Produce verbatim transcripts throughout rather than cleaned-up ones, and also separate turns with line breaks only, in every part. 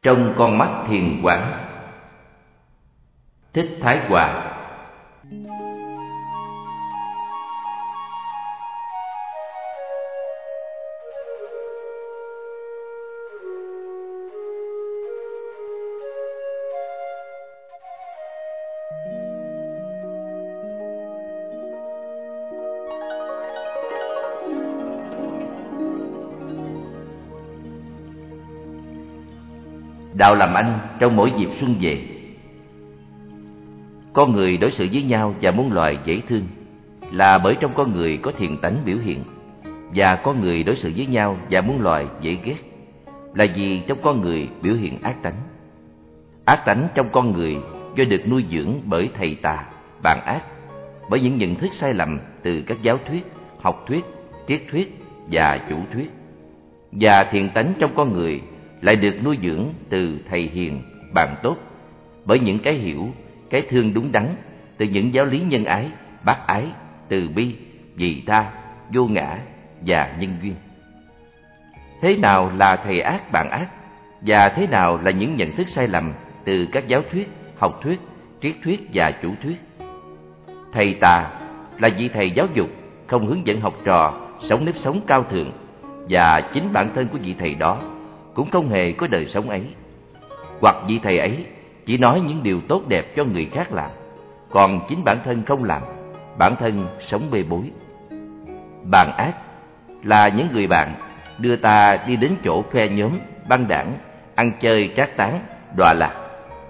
Trong con mắt thiền quán. Thích Thái Hòa. Đạo làm anh trong mỗi dịp xuân về. Con người đối xử với nhau và muôn loài dễ thương là bởi trong con người có thiện tánh biểu hiện, và con người đối xử với nhau và muôn loài dễ ghét là vì trong con người biểu hiện ác tánh. Ác tánh trong con người do được nuôi dưỡng bởi thầy tà, bạn ác, bởi những nhận thức sai lầm từ các giáo thuyết, học thuyết, triết thuyết và chủ thuyết. Và thiện tánh trong con người lại được nuôi dưỡng từ thầy hiền, bạn tốt, bởi những cái hiểu, cái thương đúng đắn từ những giáo lý nhân ái, bác ái, từ bi, vị tha, vô ngã và nhân duyên. Thế nào là thầy ác, bạn ác, và thế nào là những nhận thức sai lầm từ các giáo thuyết, học thuyết, triết thuyết và chủ thuyết? Thầy tà là vị thầy giáo dục không hướng dẫn học trò sống nếp sống cao thượng, và chính bản thân của vị thầy đó cũng không hề có đời sống ấy. Hoặc vị thầy ấy chỉ nói những điều tốt đẹp cho người khác làm, còn chính bản thân không làm, bản thân sống bê bối. Bạn ác là những người bạn đưa ta đi đến chỗ phe nhóm, băng đảng, ăn chơi trác tán, đọa lạc.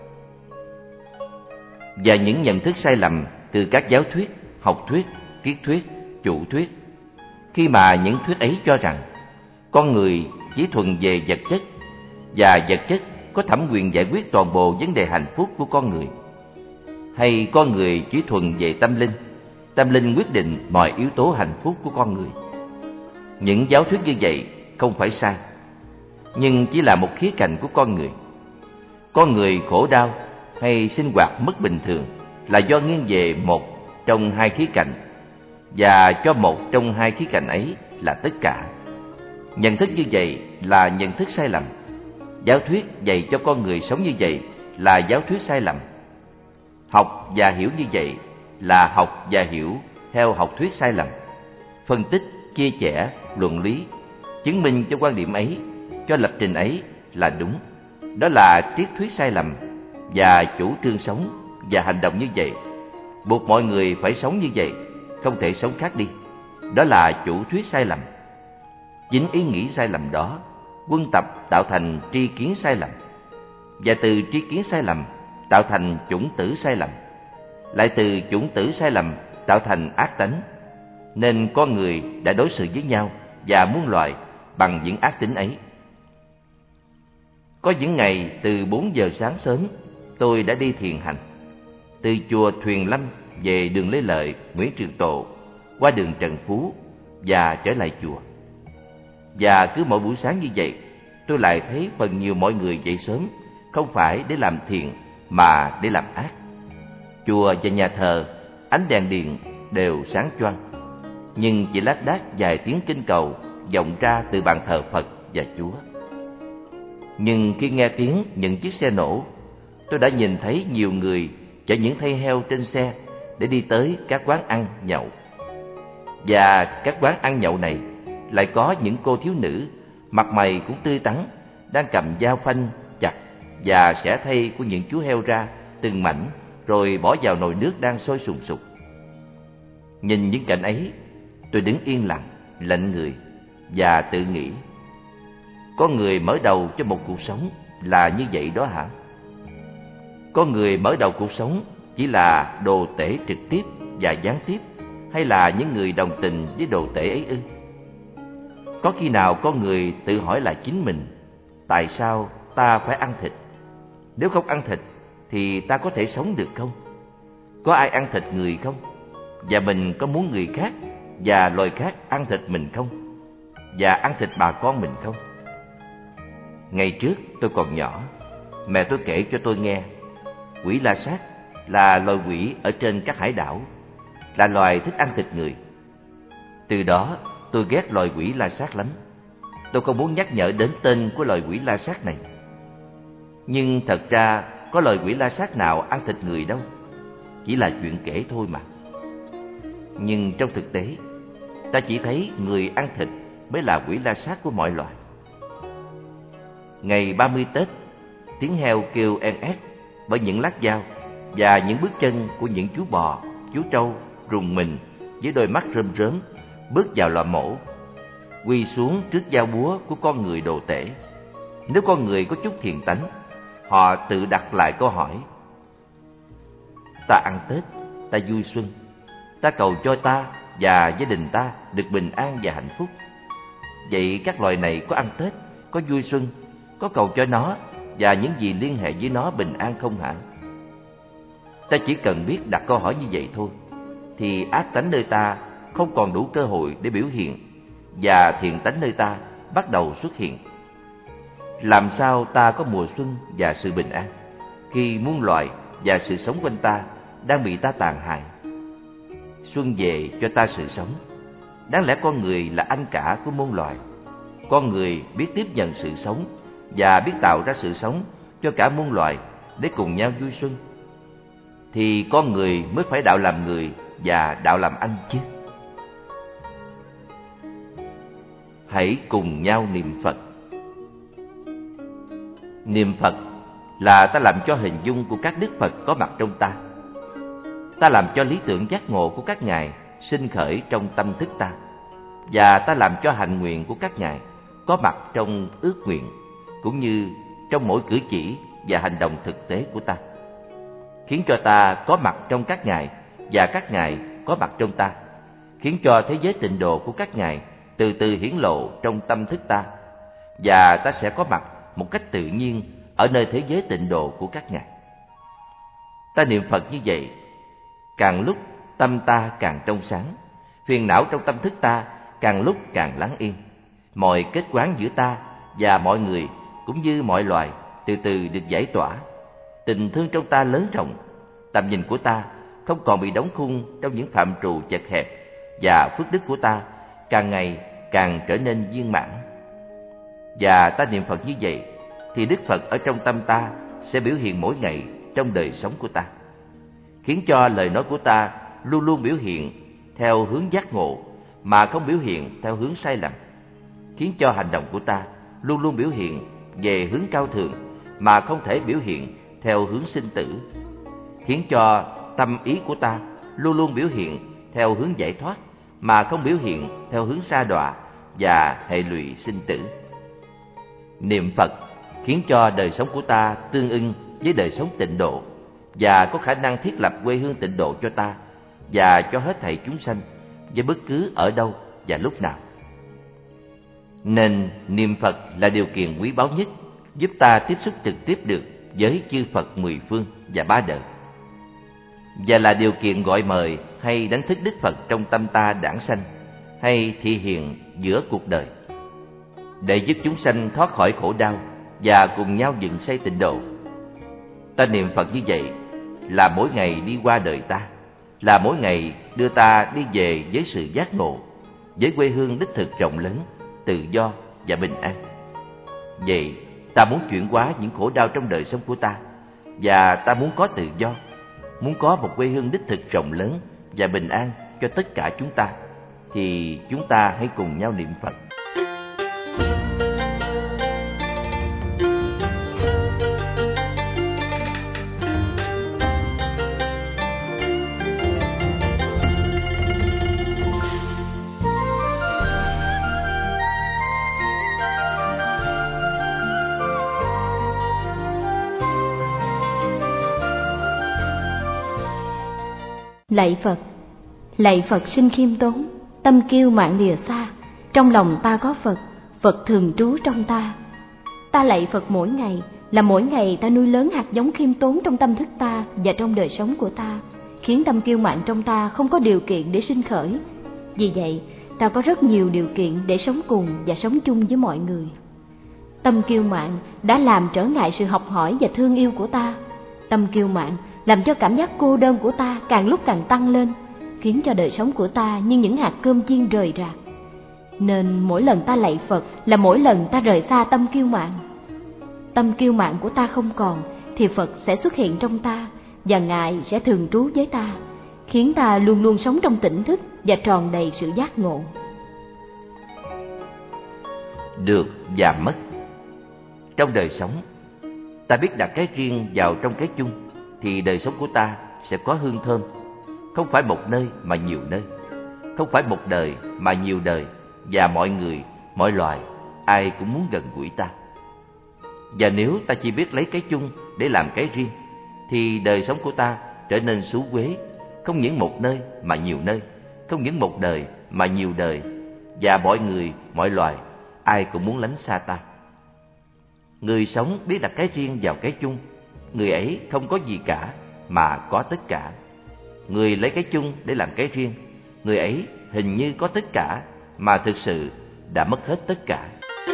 Và những nhận thức sai lầm từ các giáo thuyết, học thuyết, triết thuyết, chủ thuyết, khi mà những thuyết ấy cho rằng con người chỉ thuần về vật chất, và vật chất có thẩm quyền giải quyết toàn bộ vấn đề hạnh phúc của con người, hay con người chỉ thuần về tâm linh, tâm linh quyết định mọi yếu tố hạnh phúc của con người. Những giáo thuyết như vậy không phải sai, nhưng chỉ là một khía cạnh của con người. Con người khổ đau hay sinh hoạt mất bình thường là do nghiêng về một trong hai khía cạnh, và cho một trong hai khía cạnh ấy là tất cả. Nhận thức như vậy là nhận thức sai lầm. Giáo thuyết dạy cho con người sống như vậy là giáo thuyết sai lầm. Học và hiểu như vậy là học và hiểu theo học thuyết sai lầm. Phân tích, chia sẻ, luận lý, chứng minh cho quan điểm ấy, cho lập trình ấy là đúng. Đó là triết thuyết sai lầm, và chủ trương sống và hành động như vậy buộc mọi người phải sống như vậy, không thể sống khác đi. Đó là chủ thuyết sai lầm. Chính ý nghĩ sai lầm đó quân tập tạo thành tri kiến sai lầm, và từ tri kiến sai lầm tạo thành chủng tử sai lầm, lại từ chủng tử sai lầm tạo thành ác tánh. Nên con người đã đối xử với nhau và muôn loài bằng những ác tính ấy. Có những ngày từ bốn giờ sáng sớm, tôi đã đi thiền hành từ chùa Thuyền Lâm về đường Lê Lợi, Nguyễn Trường Tộ, qua đường Trần Phú và trở lại chùa. Và cứ mỗi buổi sáng như vậy, tôi lại thấy phần nhiều mọi người dậy sớm không phải để làm thiện mà để làm ác. Chùa và nhà thờ, ánh đèn điện đều sáng choang, nhưng chỉ lác đác vài tiếng kinh cầu vọng ra từ bàn thờ Phật và Chúa. Nhưng khi nghe tiếng những chiếc xe nổ, tôi đã nhìn thấy nhiều người chở những thây heo trên xe để đi tới các quán ăn nhậu. Và các quán ăn nhậu này lại có những cô thiếu nữ mặt mày cũng tươi tắn, đang cầm dao phanh chặt và xẻ thây của những chú heo ra từng mảnh, rồi bỏ vào nồi nước đang sôi sùng sục. Nhìn những cảnh ấy, tôi đứng yên lặng, lạnh người và tự nghĩ: con người mở đầu cho một cuộc sống là như vậy đó hả? Con người mở đầu cuộc sống chỉ là đồ tể trực tiếp và gián tiếp, hay là những người đồng tình với đồ tể ấy ư? Có khi nào con người tự hỏi lại chính mình: tại sao ta phải ăn thịt? Nếu không ăn thịt thì ta có thể sống được không? Có ai ăn thịt người không? Và mình có muốn người khác và loài khác ăn thịt mình không? Và ăn thịt bà con mình không? Ngày trước tôi còn nhỏ, mẹ tôi kể cho tôi nghe, quỷ La Sát là loài quỷ ở trên các hải đảo, là loài thích ăn thịt người. Từ đó tôi ghét loài quỷ La Sát lắm. Tôi không muốn nhắc nhở đến tên của loài quỷ La Sát này. Nhưng thật ra có loài quỷ la sát nào ăn thịt người đâu, chỉ là chuyện kể thôi mà. Nhưng trong thực tế, ta chỉ thấy người ăn thịt mới là quỷ la sát của mọi loài. Ngày ba mươi Tết, tiếng heo kêu en ét bởi những lát dao và những bước chân của những chú bò, chú trâu rùng mình với đôi mắt rơm rớm bước vào lò mổ, quỳ xuống trước dao búa của con người đồ tể. Nếu con người có chút thiện tánh, họ tự đặt lại câu hỏi: ta ăn Tết, ta vui xuân, ta cầu cho ta và gia đình ta được bình an và hạnh phúc. Vậy các loài này có ăn Tết, có vui xuân, có cầu cho nó và những gì liên hệ với nó bình an không hả? Ta chỉ cần biết đặt câu hỏi như vậy thôi, thì ác tánh nơi ta không còn đủ cơ hội để biểu hiện, và thiện tánh nơi ta bắt đầu xuất hiện. Làm sao ta có mùa xuân và sự bình an, khi muôn loài và sự sống quanh ta đang bị ta tàn hại? Xuân về cho ta sự sống. Đáng lẽ con người là anh cả của muôn loài. Con người biết tiếp nhận sự sống và biết tạo ra sự sống cho cả muôn loài để cùng nhau vui xuân, thì con người mới phải đạo làm người và đạo làm anh chứ. Hãy cùng nhau niệm Phật. Niệm Phật là ta làm cho hình dung của các đức Phật có mặt trong ta. Ta làm cho lý tưởng giác ngộ của các ngài sinh khởi trong tâm thức ta, và ta làm cho hạnh nguyện của các ngài có mặt trong ước nguyện, cũng như trong mỗi cử chỉ và hành động thực tế của ta, khiến cho ta có mặt trong các ngài và các ngài có mặt trong ta, khiến cho thế giới tịnh độ của các ngài từ từ hiển lộ trong tâm thức ta, và ta sẽ có mặt một cách tự nhiên ở nơi thế giới tịnh độ của các ngài. Ta niệm Phật như vậy, càng lúc tâm ta càng trong sáng, phiền não trong tâm thức ta càng lúc càng lắng yên. Mọi kết quán giữa ta và mọi người cũng như mọi loài từ từ được giải tỏa. Tình thương trong ta lớn rộng, tầm nhìn của ta không còn bị đóng khung trong những phạm trù chật hẹp, và phước đức của ta càng ngày càng trở nên viên mãn. Và ta niệm Phật như vậy, thì Đức Phật ở trong tâm ta sẽ biểu hiện mỗi ngày trong đời sống của ta, khiến cho lời nói của ta luôn luôn biểu hiện theo hướng giác ngộ mà không biểu hiện theo hướng sai lầm, khiến cho hành động của ta luôn luôn biểu hiện về hướng cao thượng mà không thể biểu hiện theo hướng sinh tử, khiến cho tâm ý của ta luôn luôn biểu hiện theo hướng giải thoát mà không biểu hiện theo hướng sa đọa và hệ lụy sinh tử. Niệm Phật khiến cho đời sống của ta tương ưng với đời sống tịnh độ, và có khả năng thiết lập quê hương tịnh độ cho ta và cho hết thảy chúng sanh với bất cứ ở đâu và lúc nào. Nên niệm Phật là điều kiện quý báu nhất giúp ta tiếp xúc trực tiếp được với chư Phật mười phương và ba đời, và là điều kiện gọi mời hay đánh thức Đức Phật trong tâm ta đản sanh hay thị hiện giữa cuộc đời, để giúp chúng sanh thoát khỏi khổ đau và cùng nhau dựng xây tịnh độ. Ta niệm Phật như vậy là mỗi ngày đi qua đời ta, là mỗi ngày đưa ta đi về với sự giác ngộ, với quê hương đích thực rộng lớn, tự do và bình an. Vậy ta muốn chuyển hóa những khổ đau trong đời sống của ta, và ta muốn có tự do, muốn có một quê hương đích thực rộng lớn và bình an cho tất cả chúng ta, thì chúng ta hãy cùng nhau niệm Phật.
Lạy Phật, lạy Phật sinh khiêm tốn, tâm kiêu mạn lìa xa, trong lòng ta có Phật, Phật thường trú trong ta. Ta lạy Phật mỗi ngày, là mỗi ngày ta nuôi lớn hạt giống khiêm tốn trong tâm thức ta và trong đời sống của ta, khiến tâm kiêu mạn trong ta không có điều kiện để sinh khởi. Vì vậy, ta có rất nhiều điều kiện để sống cùng và sống chung với mọi người. Tâm kiêu mạn đã làm trở ngại sự học hỏi và thương yêu của ta. Tâm kiêu mạn làm cho cảm giác cô đơn của ta càng lúc càng tăng lên, khiến cho đời sống của ta như những hạt cơm chiên rời rạc. Nên mỗi lần ta lạy Phật là mỗi lần ta rời xa tâm kiêu mạn. tâm kiêu mạn của ta không còn, thì Phật sẽ xuất hiện trong ta, và Ngài sẽ thường trú với ta, khiến ta luôn luôn sống trong tỉnh thức và tròn đầy sự giác ngộ.
Được và mất. Trong đời sống, ta biết đặt cái riêng vào trong cái chung, thì đời sống của ta sẽ có hương thơm. Không phải một nơi mà nhiều nơi, không phải một đời mà nhiều đời, và mọi người, mọi loài, ai cũng muốn gần gũi ta. Và nếu ta chỉ biết lấy cái chung để làm cái riêng, thì đời sống của ta trở nên xú uế, không những một nơi mà nhiều nơi, không những một đời mà nhiều đời, và mọi người, mọi loài, ai cũng muốn lánh xa ta. Người sống biết đặt cái riêng vào cái chung, người ấy không có gì cả mà có tất cả. Người lấy cái chung để làm cái riêng, người ấy hình như có tất cả mà thực sự đã mất hết tất cả.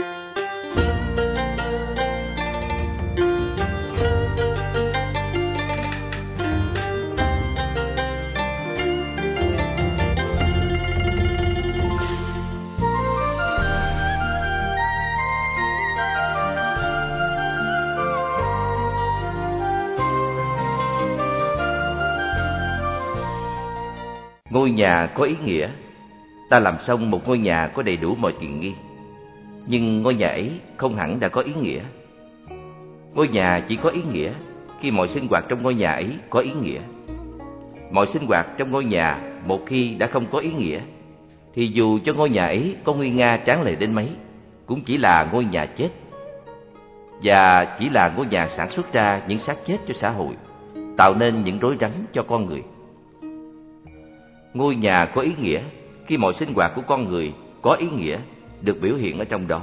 Ngôi nhà có ý nghĩa. Ta làm xong một ngôi nhà có đầy đủ mọi tiện nghi, nhưng ngôi nhà ấy không hẳn đã có ý nghĩa. Ngôi nhà chỉ có ý nghĩa khi mọi sinh hoạt trong ngôi nhà ấy có ý nghĩa. Mọi sinh hoạt trong ngôi nhà một khi đã không có ý nghĩa, thì dù cho ngôi nhà ấy có nguy nga tráng lệ đến mấy, cũng chỉ là ngôi nhà chết, và chỉ là ngôi nhà sản xuất ra những xác chết cho xã hội, tạo nên những rối rắm cho con người. Ngôi nhà có ý nghĩa khi mọi sinh hoạt của con người có ý nghĩa, được biểu hiện ở trong đó.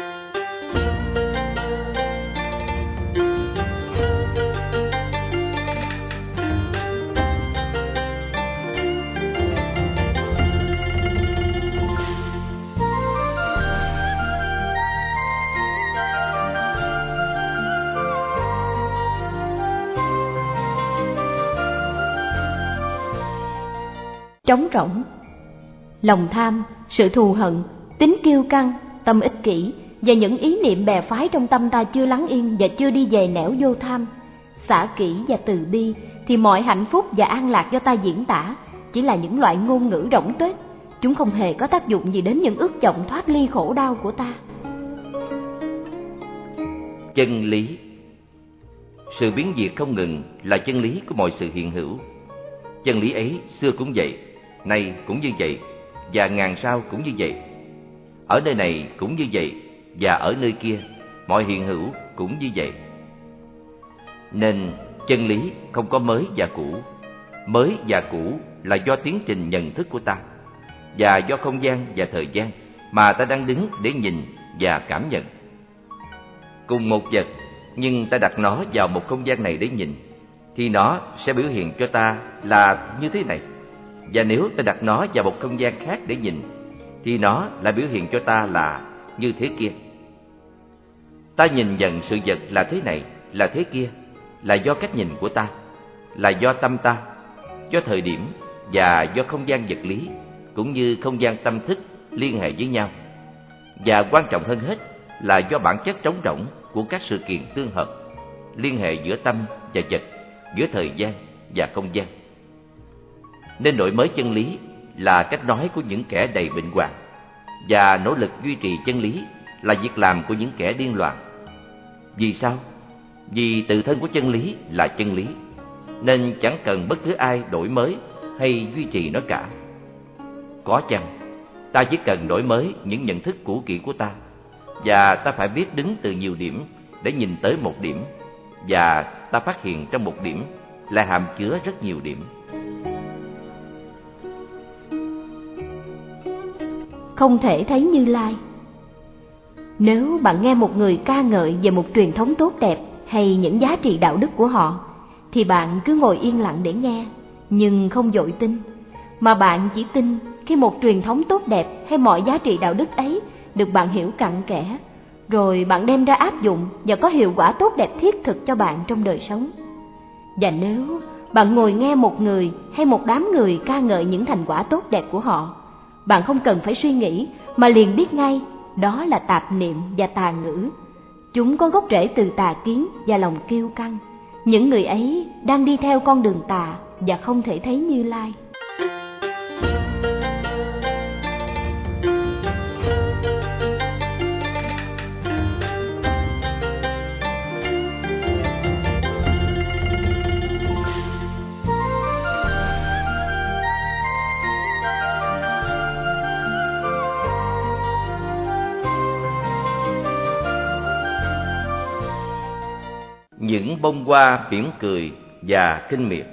Trống rỗng. Lòng tham, sự thù hận, tính kiêu căng, tâm ích kỷ và những ý niệm bè phái trong tâm ta chưa lắng yên và chưa đi về nẻo vô tham, xả kỷ và từ bi, thì mọi hạnh phúc và an lạc do ta diễn tả chỉ là những loại ngôn ngữ rỗng tuếch. Chúng không hề có tác dụng gì đến những ước vọng thoát ly khổ đau của ta.
Chân lý. Sự biến diệt không ngừng là chân lý của mọi sự hiện hữu. Chân lý ấy xưa cũng vậy, nay cũng như vậy, và ngàn sau cũng như vậy. Ở nơi này cũng như vậy, và ở nơi kia, mọi hiện hữu cũng như vậy. Nên chân lý không có mới và cũ. Mới và cũ là do tiến trình nhận thức của ta, và do không gian và thời gian mà ta đang đứng để nhìn và cảm nhận. Cùng một vật, nhưng ta đặt nó vào một không gian này để nhìn, thì nó sẽ biểu hiện cho ta là như thế này. Và nếu ta đặt nó vào một không gian khác để nhìn, thì nó lại biểu hiện cho ta là như thế kia. Ta nhìn nhận sự vật là thế này, là thế kia, là do cách nhìn của ta, là do tâm ta, do thời điểm và do không gian vật lý, cũng như không gian tâm thức liên hệ với nhau. Và quan trọng hơn hết là do bản chất trống rỗng của các sự kiện tương hợp, liên hệ giữa tâm và vật, giữa thời gian và không gian. Nên đổi mới chân lý là cách nói của những kẻ đầy bệnh hoạn, và nỗ lực duy trì chân lý là việc làm của những kẻ điên loạn. Vì sao? Vì tự thân của chân lý là chân lý, nên chẳng cần bất cứ ai đổi mới hay duy trì nó cả. Có chăng, ta chỉ cần đổi mới những nhận thức cũ kỹ của ta, và ta phải biết đứng từ nhiều điểm để nhìn tới một điểm, và ta phát hiện trong một điểm là hàm chứa rất nhiều điểm.
Không thể thấy Như Lai. Nếu bạn nghe một người ca ngợi về một truyền thống tốt đẹp hay những giá trị đạo đức của họ, thì bạn cứ ngồi yên lặng để nghe, nhưng không vội tin. Mà bạn chỉ tin khi một truyền thống tốt đẹp hay mọi giá trị đạo đức ấy được bạn hiểu cặn kẽ, rồi bạn đem ra áp dụng và có hiệu quả tốt đẹp thiết thực cho bạn trong đời sống. Và nếu bạn ngồi nghe một người hay một đám người ca ngợi những thành quả tốt đẹp của họ, bạn không cần phải suy nghĩ mà liền biết ngay đó là tạp niệm và tà ngữ. Chúng có gốc rễ từ tà kiến và lòng kiêu căng. Những người ấy đang đi theo con đường tà và không thể thấy Như Lai.
Những bông hoa mỉm cười và khinh miệt.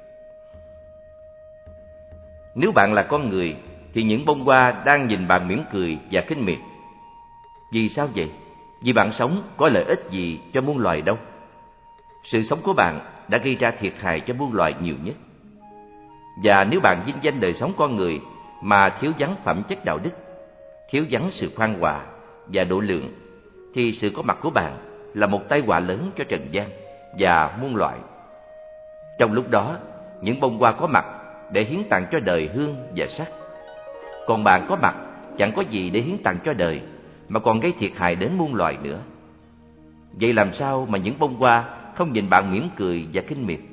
Nếu bạn là con người thì những bông hoa đang nhìn bạn mỉm cười và khinh miệt. Vì sao vậy? Vì bạn sống có lợi ích gì cho muôn loài đâu. Sự sống của bạn đã gây ra thiệt hại cho muôn loài nhiều nhất. Và nếu bạn vinh danh đời sống con người mà thiếu vắng phẩm chất đạo đức, thiếu vắng sự khoan hòa và độ lượng, thì sự có mặt của bạn là một tai họa lớn cho trần gian và muôn loài. Trong lúc đó, những bông hoa có mặt để hiến tặng cho đời hương và sắc, còn bạn có mặt chẳng có gì để hiến tặng cho đời, mà còn gây thiệt hại đến muôn loài nữa. Vậy làm sao mà những bông hoa không nhìn bạn mỉm cười và khinh miệt?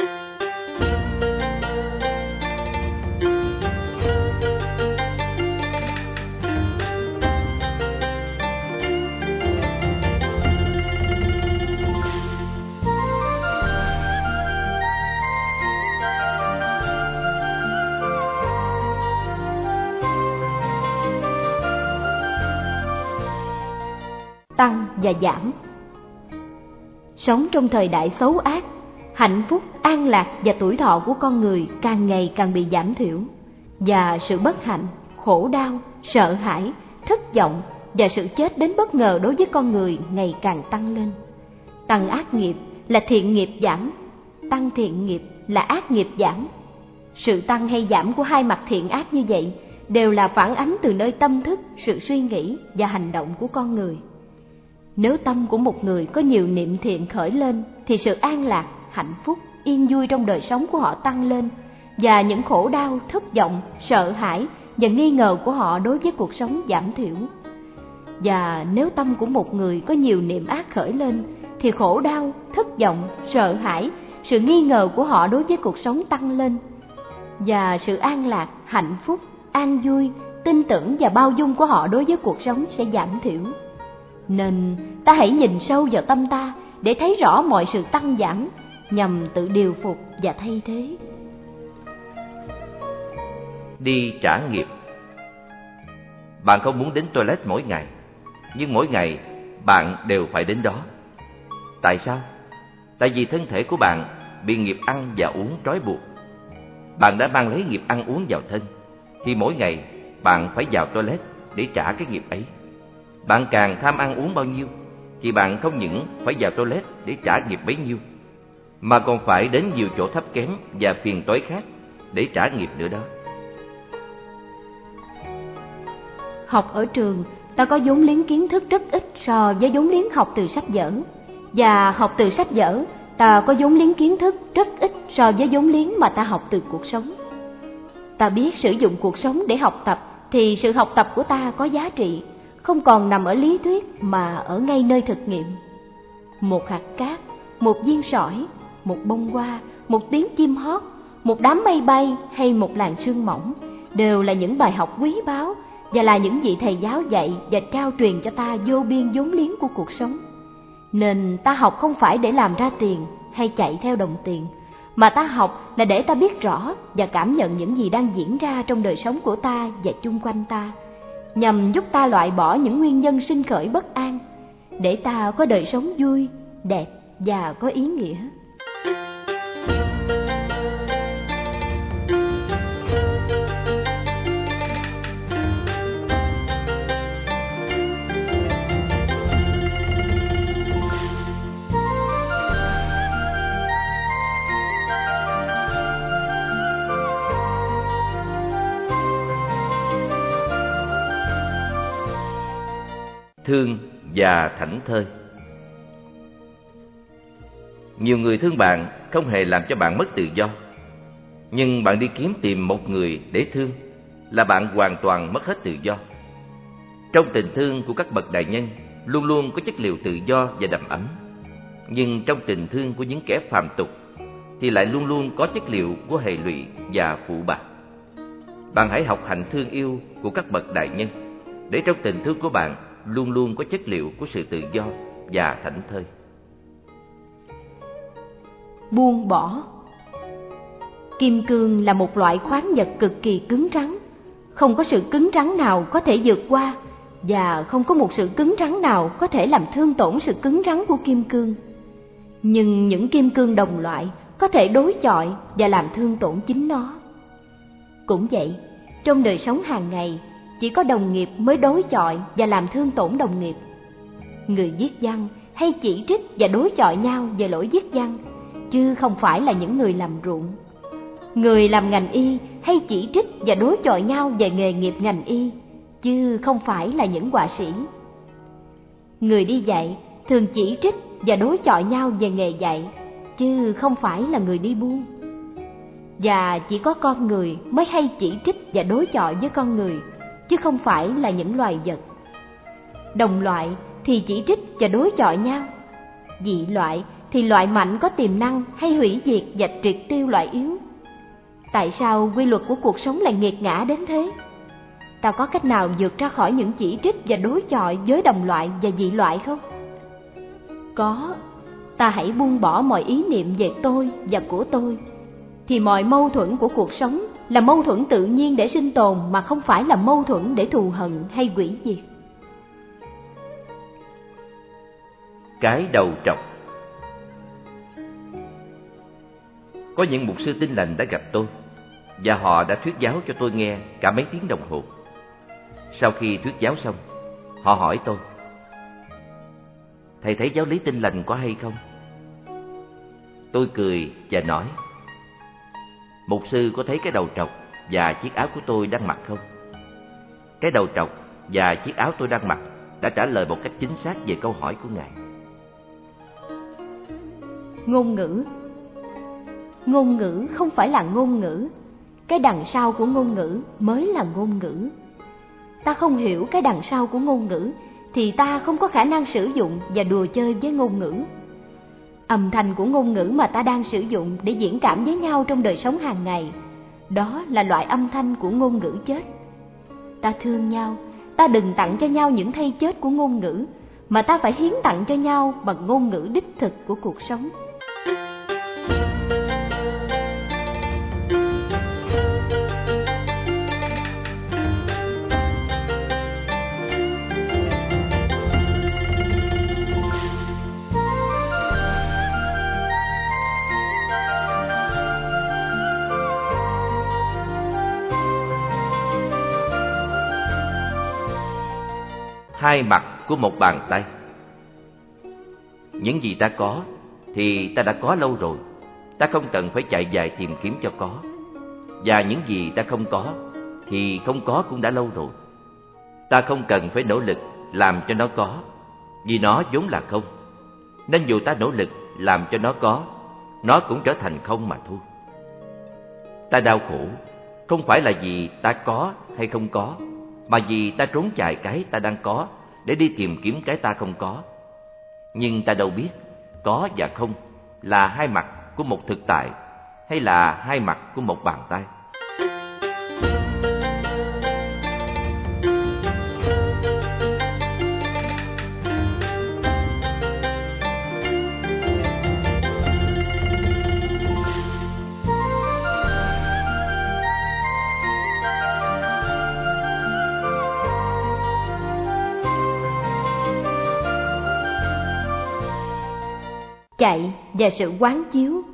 Tăng và giảm. Sống trong thời đại xấu ác, hạnh phúc, an lạc và tuổi thọ của con người càng ngày càng bị giảm thiểu, và sự bất hạnh, khổ đau, sợ hãi, thất vọng và sự chết đến bất ngờ đối với con người ngày càng tăng lên. Tăng ác nghiệp là thiện nghiệp giảm, tăng thiện nghiệp là ác nghiệp giảm. Sự tăng hay giảm của hai mặt thiện ác như vậy đều là phản ánh từ nơi tâm thức, sự suy nghĩ và hành động của con người. Nếu tâm của một người có nhiều niệm thiện khởi lên thì sự an lạc, hạnh phúc, yên vui trong đời sống của họ tăng lên, và những khổ đau, thất vọng, sợ hãi và nghi ngờ của họ đối với cuộc sống giảm thiểu. Và nếu tâm của một người có nhiều niệm ác khởi lên thì khổ đau, thất vọng, sợ hãi, sự nghi ngờ của họ đối với cuộc sống tăng lên, và sự an lạc, hạnh phúc, an vui, tin tưởng và bao dung của họ đối với cuộc sống sẽ giảm thiểu. Nên ta hãy nhìn sâu vào tâm ta để thấy rõ mọi sự tăng giảm, nhằm tự điều phục và thay thế.
Đi trả nghiệp. Bạn không muốn đến toilet mỗi ngày, nhưng mỗi ngày bạn đều phải đến đó. Tại sao? Tại vì thân thể của bạn bị nghiệp ăn và uống trói buộc. Bạn đã mang lấy nghiệp ăn uống vào thân, thì mỗi ngày bạn phải vào toilet để trả cái nghiệp ấy. Bạn càng tham ăn uống bao nhiêu thì bạn không những phải vào toilet để trả nghiệp bấy nhiêu, mà còn phải đến nhiều chỗ thấp kém và phiền toái khác để trả nghiệp nữa đó.
Học ở trường, ta có vốn liếng kiến thức rất ít so với vốn liếng học từ sách vở. Và học từ sách vở, ta có vốn liếng kiến thức rất ít so với vốn liếng mà ta học từ cuộc sống. Ta biết sử dụng cuộc sống để học tập, thì sự học tập của ta có giá trị, không còn nằm ở lý thuyết mà ở ngay nơi thực nghiệm. Một hạt cát, một viên sỏi, một bông hoa, một tiếng chim hót, một đám mây bay hay một làn sương mỏng đều là những bài học quý báu và là những vị thầy giáo dạy và trao truyền cho ta vô biên vốn liếng của cuộc sống. Nên ta học không phải để làm ra tiền hay chạy theo đồng tiền, mà ta học là để ta biết rõ và cảm nhận những gì đang diễn ra trong đời sống của ta và chung quanh ta, nhằm giúp ta loại bỏ những nguyên nhân sinh khởi bất an, để ta có đời sống vui, đẹp và có ý nghĩa.
Thương và thảnh thơi. Nhiều người thương bạn không hề làm cho bạn mất tự do, nhưng bạn đi kiếm tìm một người để thương là bạn hoàn toàn mất hết tự do. Trong tình thương của các bậc đại nhân luôn luôn có chất liệu tự do và đầm ấm. Nhưng trong tình thương của những kẻ phàm tục thì lại luôn luôn có chất liệu của hệ lụy và phụ bạc. Bạn hãy học hành thương yêu của các bậc đại nhân, để trong tình thương của bạn luôn luôn có chất liệu của sự tự do và thảnh thơi.
Buông bỏ. Kim cương là một loại khoáng vật cực kỳ cứng rắn. Không có sự cứng rắn nào có thể vượt qua, và không có một sự cứng rắn nào có thể làm thương tổn sự cứng rắn của kim cương. Nhưng những kim cương đồng loại có thể đối chọi và làm thương tổn chính nó. Cũng vậy, trong đời sống hàng ngày, chỉ có đồng nghiệp mới đối chọi và làm thương tổn đồng nghiệp. Người viết văn hay chỉ trích và đối chọi nhau về lỗi viết văn, chứ không phải là những người làm ruộng. Người làm ngành y hay chỉ trích và đối chọi nhau về nghề nghiệp ngành y, chứ không phải là những họa sĩ. Người đi dạy thường chỉ trích và đối chọi nhau về nghề dạy, chứ không phải là người đi buôn. Và chỉ có con người mới hay chỉ trích và đối chọi với con người, chứ không phải là những loài vật. Đồng loại thì chỉ trích và đối chọi nhau. Dị loại thì loại mạnh có tiềm năng hay hủy diệt và triệt tiêu loại yếu. Tại sao quy luật của cuộc sống lại nghiệt ngã đến thế? Ta có cách nào vượt ra khỏi những chỉ trích và đối chọi với đồng loại và dị loại không? Có. Ta hãy buông bỏ mọi ý niệm về tôi và của tôi, thì mọi mâu thuẫn của cuộc sống là mâu thuẫn tự nhiên để sinh tồn, mà không phải là mâu thuẫn để thù hận hay hủy diệt.
Cái đầu trọc. Có những mục sư Tin Lành đã gặp tôi, và họ đã thuyết giáo cho tôi nghe cả mấy tiếng đồng hồ. Sau khi thuyết giáo xong, họ hỏi tôi: "Thầy thấy giáo lý Tin Lành có hay không?" Tôi cười và nói: "Mục sư có thấy cái đầu trọc và chiếc áo của tôi đang mặc không?" Cái đầu trọc và chiếc áo tôi đang mặc đã trả lời một cách chính xác về câu hỏi của ngài.
Ngôn ngữ. Ngôn ngữ không phải là ngôn ngữ. Cái đằng sau của ngôn ngữ mới là ngôn ngữ. Ta không hiểu cái đằng sau của ngôn ngữ thì ta không có khả năng sử dụng và đùa chơi với ngôn ngữ. Âm thanh của ngôn ngữ mà ta đang sử dụng để diễn cảm với nhau trong đời sống hàng ngày, đó là loại âm thanh của ngôn ngữ chết. Ta thương nhau, ta đừng tặng cho nhau những thay chết của ngôn ngữ, mà ta phải hiến tặng cho nhau bằng ngôn ngữ đích thực của cuộc sống.
Hai mặt của một bàn tay. Những gì ta có thì ta đã có lâu rồi, ta không cần phải chạy dài tìm kiếm cho có. Và những gì ta không có thì không có cũng đã lâu rồi. Ta không cần phải nỗ lực làm cho nó có, vì nó vốn là không. Nên dù ta nỗ lực làm cho nó có, nó cũng trở thành không mà thôi. Ta đau khổ không phải là vì ta có hay không có, mà vì ta trốn chạy cái ta đang có để đi tìm kiếm cái ta không có. Nhưng ta đâu biết có và không là hai mặt của một thực tại, hay là hai mặt của một bàn tay.
Chạy và sự quán chiếu.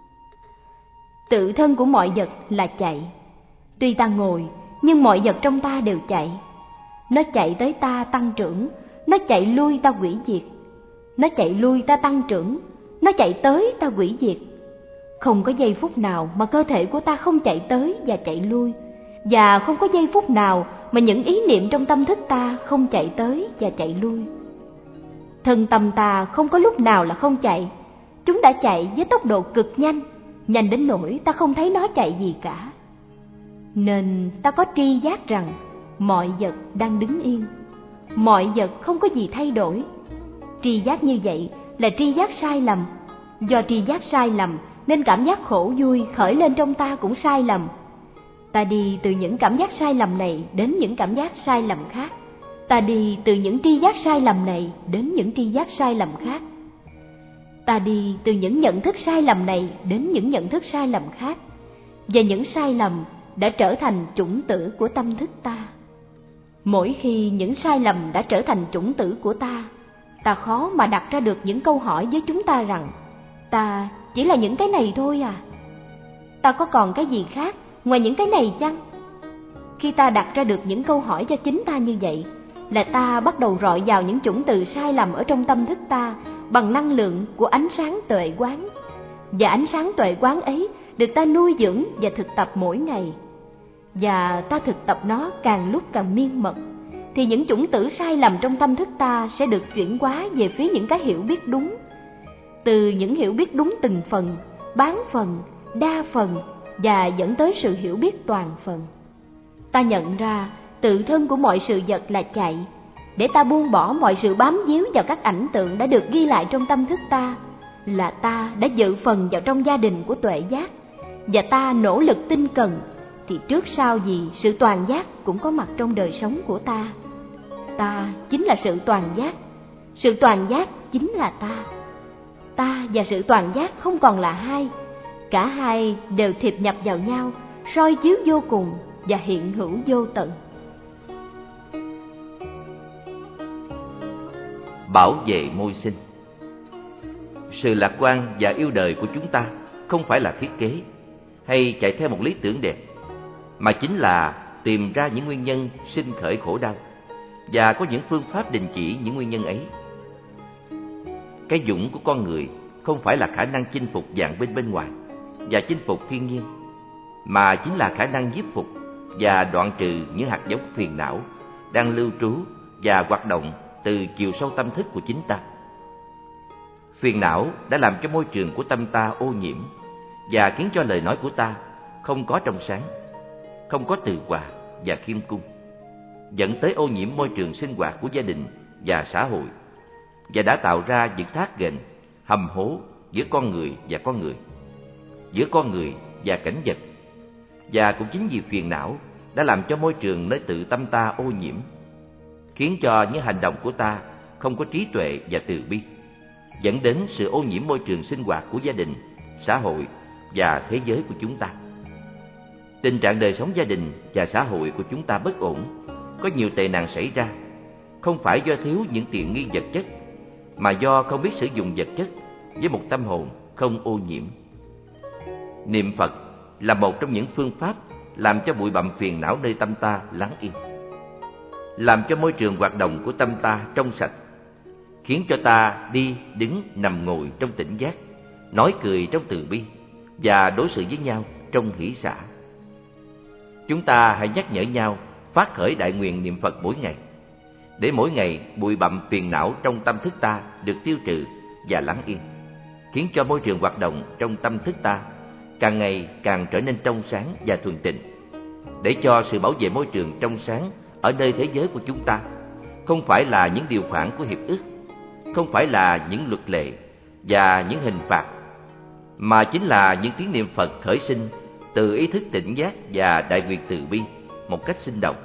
Tự thân của mọi vật là chạy. Tuy ta ngồi, nhưng mọi vật trong ta đều chạy. Nó chạy tới ta tăng trưởng, nó chạy lui ta hủy diệt. Nó chạy lui ta tăng trưởng, nó chạy tới ta hủy diệt. Không có giây phút nào mà cơ thể của ta không chạy tới và chạy lui, và không có giây phút nào mà những ý niệm trong tâm thức ta không chạy tới và chạy lui. Thân tâm ta không có lúc nào là không chạy. Chúng đã chạy với tốc độ cực nhanh, nhanh đến nỗi ta không thấy nó chạy gì cả. Nên ta có tri giác rằng mọi vật đang đứng yên. mọi vật không có gì thay đổi. Tri giác như vậy là tri giác sai lầm. Do tri giác sai lầm nên cảm giác khổ vui khởi lên trong ta cũng sai lầm. Ta đi từ những cảm giác sai lầm này đến những cảm giác sai lầm khác. Ta đi từ những tri giác sai lầm này đến những tri giác sai lầm khác. Ta đi từ những nhận thức sai lầm này đến những nhận thức sai lầm khác. Và những sai lầm đã trở thành chủng tử của tâm thức ta. Mỗi khi những sai lầm đã trở thành chủng tử của ta, ta khó mà đặt ra được những câu hỏi với chúng ta rằng ta chỉ là những cái này thôi à? Ta có còn cái gì khác ngoài những cái này chăng? Khi ta đặt ra được những câu hỏi cho chính ta như vậy, là ta bắt đầu rọi vào những chủng từ sai lầm ở trong tâm thức ta bằng năng lượng của ánh sáng tuệ quán. Và ánh sáng tuệ quán ấy được ta nuôi dưỡng và thực tập mỗi ngày. Và ta thực tập nó càng lúc càng miên mật, thì những chủng tử sai lầm trong tâm thức ta sẽ được chuyển hóa về phía những cái hiểu biết đúng. Từ những hiểu biết đúng từng phần, bán phần, đa phần và dẫn tới sự hiểu biết toàn phần. Ta nhận ra tự thân của mọi sự vật là chạy, để ta buông bỏ mọi sự bám víu vào các ảnh tượng đã được ghi lại trong tâm thức ta, là ta đã dự phần vào trong gia đình của tuệ giác, và ta nỗ lực tinh cần, thì trước sau gì sự toàn giác cũng có mặt trong đời sống của ta. Ta chính là sự toàn giác, sự toàn giác chính là ta. Ta và sự toàn giác không còn là hai, cả hai đều thiệp nhập vào nhau, soi chiếu vô cùng và hiện hữu vô tận.
Bảo vệ môi sinh. Sự lạc quan và yêu đời của chúng ta không phải là thiết kế hay chạy theo một lý tưởng đẹp, mà chính là tìm ra những nguyên nhân sinh khởi khổ đau và có những phương pháp đình chỉ những nguyên nhân ấy. Cái dũng của con người không phải là khả năng chinh phục vạn binh bên ngoài và chinh phục thiên nhiên, mà chính là khả năng nhiếp phục và đoạn trừ những hạt giống phiền não đang lưu trú và hoạt động từ chiều sâu tâm thức của chính ta. Phiền não đã làm cho môi trường của tâm ta ô nhiễm và khiến cho lời nói của ta không có trong sáng, không có từ hòa và khiêm cung, dẫn tới ô nhiễm môi trường sinh hoạt của gia đình và xã hội, và đã tạo ra những thác ghềnh, hầm hố giữa con người và con người, giữa con người và cảnh vật. Và cũng chính vì phiền não đã làm cho môi trường nơi tự tâm ta ô nhiễm, khiến cho những hành động của ta không có trí tuệ và từ bi, dẫn đến sự ô nhiễm môi trường sinh hoạt của gia đình, xã hội và thế giới của chúng ta. Tình trạng đời sống gia đình và xã hội của chúng ta bất ổn, có nhiều tệ nạn xảy ra, không phải do thiếu những tiện nghi vật chất, mà do không biết sử dụng vật chất với một tâm hồn không ô nhiễm. Niệm Phật là một trong những phương pháp làm cho bụi bặm phiền não nơi tâm ta lắng yên, làm cho môi trường hoạt động của tâm ta trong sạch, khiến cho ta đi, đứng, nằm, ngồi trong tỉnh giác, nói cười trong từ bi và đối xử với nhau trong hỷ xả. Chúng ta hãy nhắc nhở nhau phát khởi đại nguyện niệm Phật mỗi ngày, để mỗi ngày bụi bặm phiền não trong tâm thức ta được tiêu trừ và lắng yên, khiến cho môi trường hoạt động trong tâm thức ta càng ngày càng trở nên trong sáng và thuần tịnh, để cho sự bảo vệ môi trường trong sáng ở nơi thế giới của chúng ta không phải là những điều khoản của hiệp ước, không phải là những luật lệ và những hình phạt, mà chính là những tiếng niệm Phật khởi sinh từ ý thức tỉnh giác và đại nguyện từ bi một cách sinh động.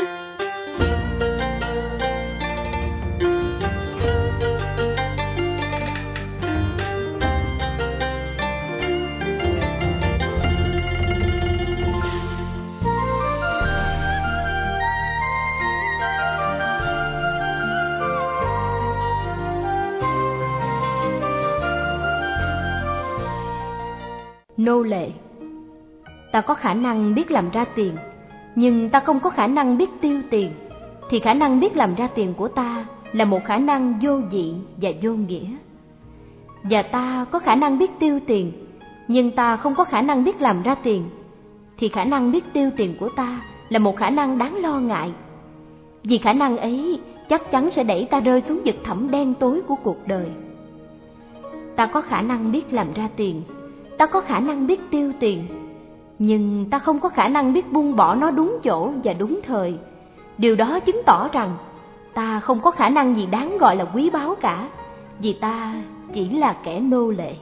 Nô lệ. Ta có khả năng biết làm ra tiền, nhưng ta không có khả năng biết tiêu tiền, thì khả năng biết làm ra tiền của ta là một khả năng vô vị và vô nghĩa. Và ta có khả năng biết tiêu tiền, nhưng ta không có khả năng biết làm ra tiền, thì khả năng biết tiêu tiền của ta là một khả năng đáng lo ngại. Vì khả năng ấy chắc chắn sẽ đẩy ta rơi xuống vực thẳm đen tối của cuộc đời. Ta có khả năng biết làm ra tiền, ta có khả năng biết tiêu tiền, nhưng ta không có khả năng biết buông bỏ nó đúng chỗ và đúng thời. Điều đó chứng tỏ rằng ta không có khả năng gì đáng gọi là quý báu cả, vì ta chỉ là kẻ nô lệ.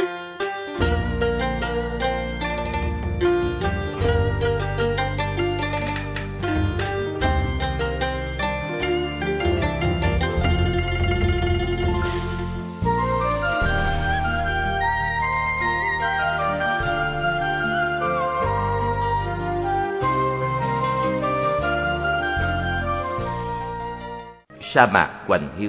Sa mạc quạnh hiu.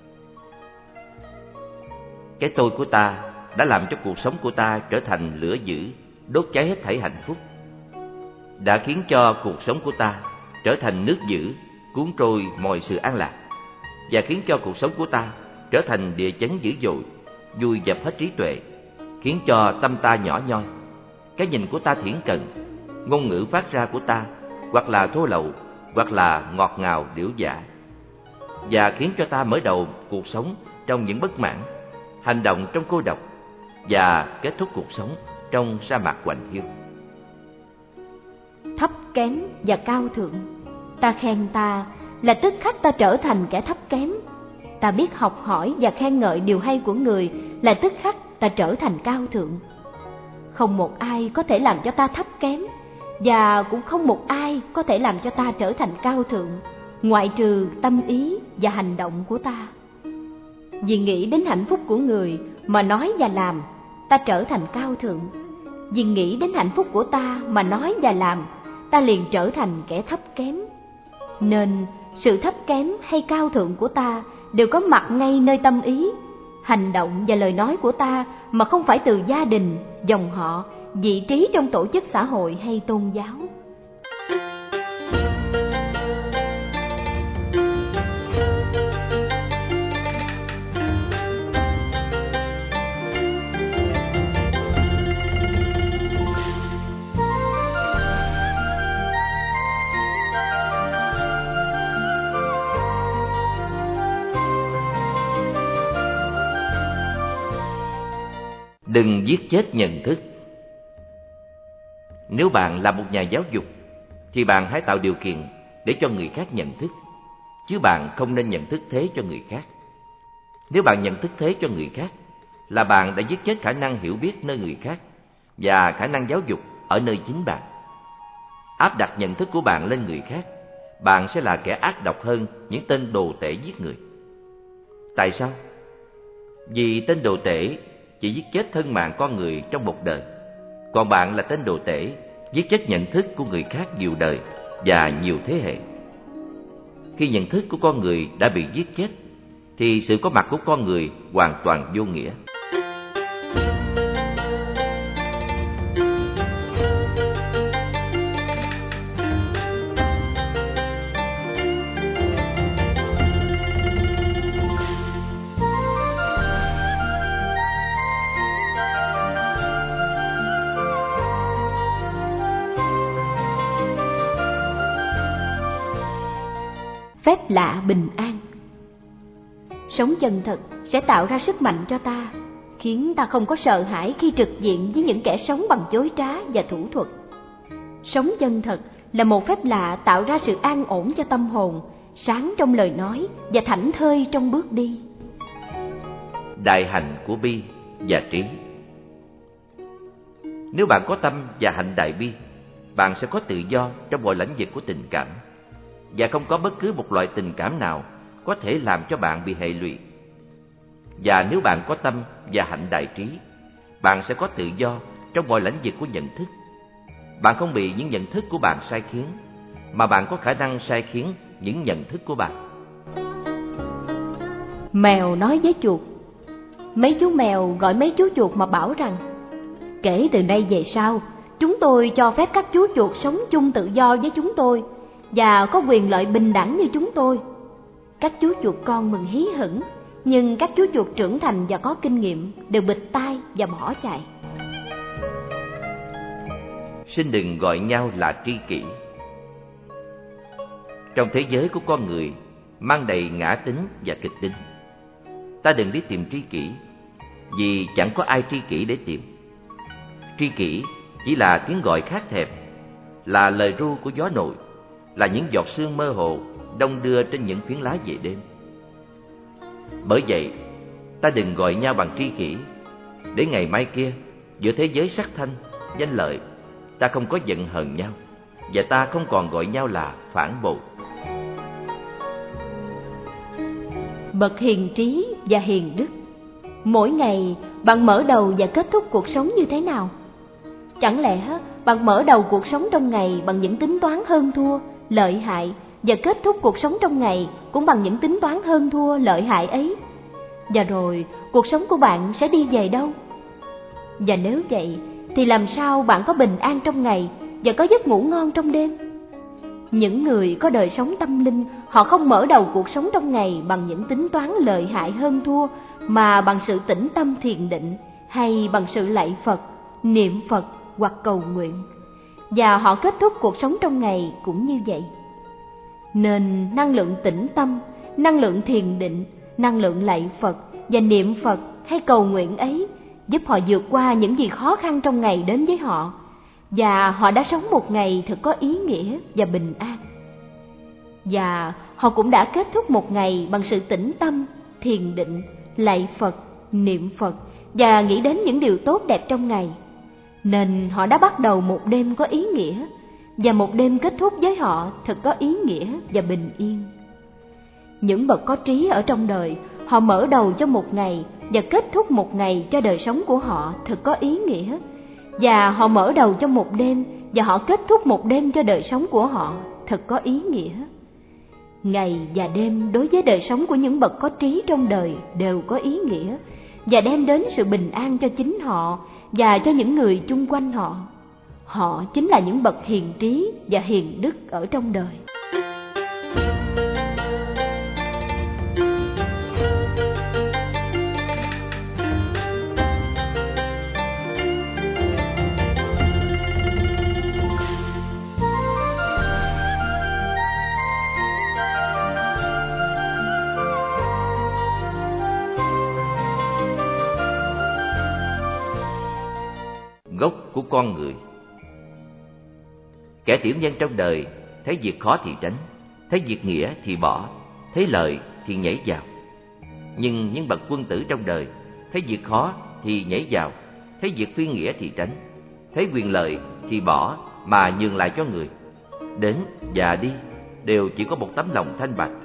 Cái tôi của ta đã làm cho cuộc sống của ta trở thành lửa dữ, đốt cháy hết thảy hạnh phúc, đã khiến cho cuộc sống của ta trở thành nước dữ, cuốn trôi mọi sự an lạc, và khiến cho cuộc sống của ta trở thành địa chấn dữ dội, vùi dập hết trí tuệ, khiến cho tâm ta nhỏ nhoi, cái nhìn của ta thiển cận, ngôn ngữ phát ra của ta hoặc là thô lậu, hoặc là ngọt ngào điểu dã, và khiến cho ta mở đầu cuộc sống trong những bất mãn, hành động trong cô độc, và kết thúc cuộc sống trong sa mạc quạnh hiu.
Thấp kém và cao thượng. Ta khen ta là tức khắc ta trở thành kẻ thấp kém. Ta biết học hỏi và khen ngợi điều hay của người là tức khắc ta trở thành cao thượng. Không một ai có thể làm cho ta thấp kém, và cũng không một ai có thể làm cho ta trở thành cao thượng, ngoại trừ tâm ý và hành động của ta. Vì nghĩ đến hạnh phúc của người mà nói và làm, ta trở thành cao thượng. Vì nghĩ đến hạnh phúc của ta mà nói và làm, ta liền trở thành kẻ thấp kém. Nên sự thấp kém hay cao thượng của ta đều có mặt ngay nơi tâm ý, hành động và lời nói của ta, mà không phải từ gia đình, dòng họ, vị trí trong tổ chức xã hội hay tôn giáo.
Đừng giết chết nhận thức. Nếu bạn là một nhà giáo dục, thì bạn hãy tạo điều kiện để cho người khác nhận thức, chứ bạn không nên nhận thức thế cho người khác. Nếu bạn nhận thức thế cho người khác, là bạn đã giết chết khả năng hiểu biết nơi người khác và khả năng giáo dục ở nơi chính bạn. Áp đặt nhận thức của bạn lên người khác, bạn sẽ là kẻ ác độc hơn những tên đồ tể giết người. Tại sao? Vì tên đồ tể chỉ giết chết thân mạng con người trong một đời, còn bạn là tên đồ tể, giết chết nhận thức của người khác nhiều đời và nhiều thế hệ. Khi nhận thức của con người đã bị giết chết, thì sự có mặt của con người hoàn toàn vô nghĩa.
Phép lạ bình an. Sống chân thật sẽ tạo ra sức mạnh cho ta, khiến ta không có sợ hãi khi trực diện với những kẻ sống bằng dối trá và thủ thuật. Sống chân thật là một phép lạ tạo ra sự an ổn cho tâm hồn, sáng trong lời nói và thảnh thơi trong bước đi.
Đại hạnh của bi và trí. Nếu bạn có tâm và hạnh đại bi, bạn sẽ có tự do trong mọi lĩnh vực của tình cảm, và không có bất cứ một loại tình cảm nào có thể làm cho bạn bị hệ lụy. Và nếu bạn có tâm và hạnh đại trí, bạn sẽ có tự do trong mọi lĩnh vực của nhận thức. Bạn không bị những nhận thức của bạn sai khiến, mà bạn có khả năng sai khiến những nhận thức của bạn.
Mèo nói với chuột. Mấy chú mèo gọi mấy chú chuột mà bảo rằng: kể từ nay về sau, chúng tôi cho phép các chú chuột sống chung tự do với chúng tôi và có quyền lợi bình đẳng như chúng tôi. Các chú chuột con mừng hí hửng, nhưng các chú chuột trưởng thành và có kinh nghiệm đều bịt tai và bỏ chạy.
Xin đừng gọi nhau là tri kỷ. Trong thế giới của con người mang đầy ngã tính và kịch tính, ta đừng đi tìm tri kỷ, vì chẳng có ai tri kỷ để tìm. Tri kỷ chỉ là tiếng gọi khát thèm, là lời ru của gió nổi, là những giọt sương mơ hồ đong đưa trên những phiến lá về đêm. Bởi vậy, ta đừng gọi nhau bằng tri kỷ, để ngày mai kia, giữa thế giới sắc thanh, danh lợi, ta không có giận hờn nhau, và ta không còn gọi nhau là phản bội.
Bậc hiền trí và hiền đức. Mỗi ngày bạn mở đầu và kết thúc cuộc sống như thế nào? Chẳng lẽ bạn mở đầu cuộc sống trong ngày bằng những tính toán hơn thua, lợi hại, và kết thúc cuộc sống trong ngày cũng bằng những tính toán hơn thua, lợi hại ấy? Và rồi cuộc sống của bạn sẽ đi về đâu? Và nếu vậy thì làm sao bạn có bình an trong ngày và có giấc ngủ ngon trong đêm? Những người có đời sống tâm linh, họ không mở đầu cuộc sống trong ngày bằng những tính toán lợi hại hơn thua, mà bằng sự tĩnh tâm thiền định, hay bằng sự lạy Phật, niệm Phật hoặc cầu nguyện. Và họ kết thúc cuộc sống trong ngày cũng như vậy. Nên năng lượng tĩnh tâm, năng lượng thiền định, năng lượng lạy Phật và niệm Phật hay cầu nguyện ấy giúp họ vượt qua những gì khó khăn trong ngày đến với họ, và họ đã sống một ngày thật có ý nghĩa và bình an. Và họ cũng đã kết thúc một ngày bằng sự tĩnh tâm, thiền định, lạy Phật, niệm Phật và nghĩ đến những điều tốt đẹp trong ngày. Nên họ đã bắt đầu một đêm có ý nghĩa, và một đêm kết thúc với họ thật có ý nghĩa và bình yên. Những bậc có trí ở trong đời, họ mở đầu cho một ngày và kết thúc một ngày cho đời sống của họ thật có ý nghĩa, và họ mở đầu cho một đêm và họ kết thúc một đêm cho đời sống của họ thật có ý nghĩa. Ngày và đêm đối với đời sống của những bậc có trí trong đời đều có ý nghĩa, và đem đến sự bình an cho chính họ và cho những người chung quanh họ. Họ chính là những bậc hiền trí và hiền đức ở trong đời.
Gốc của con người. Kẻ tiểu nhân trong đời thấy việc khó thì tránh, thấy việc nghĩa thì bỏ, thấy lợi thì nhảy vào. Nhưng những bậc quân tử trong đời thấy việc khó thì nhảy vào, thấy việc phi nghĩa thì tránh, thấy quyền lợi thì bỏ mà nhường lại cho người. Đến và đi đều chỉ có một tấm lòng thanh bạch.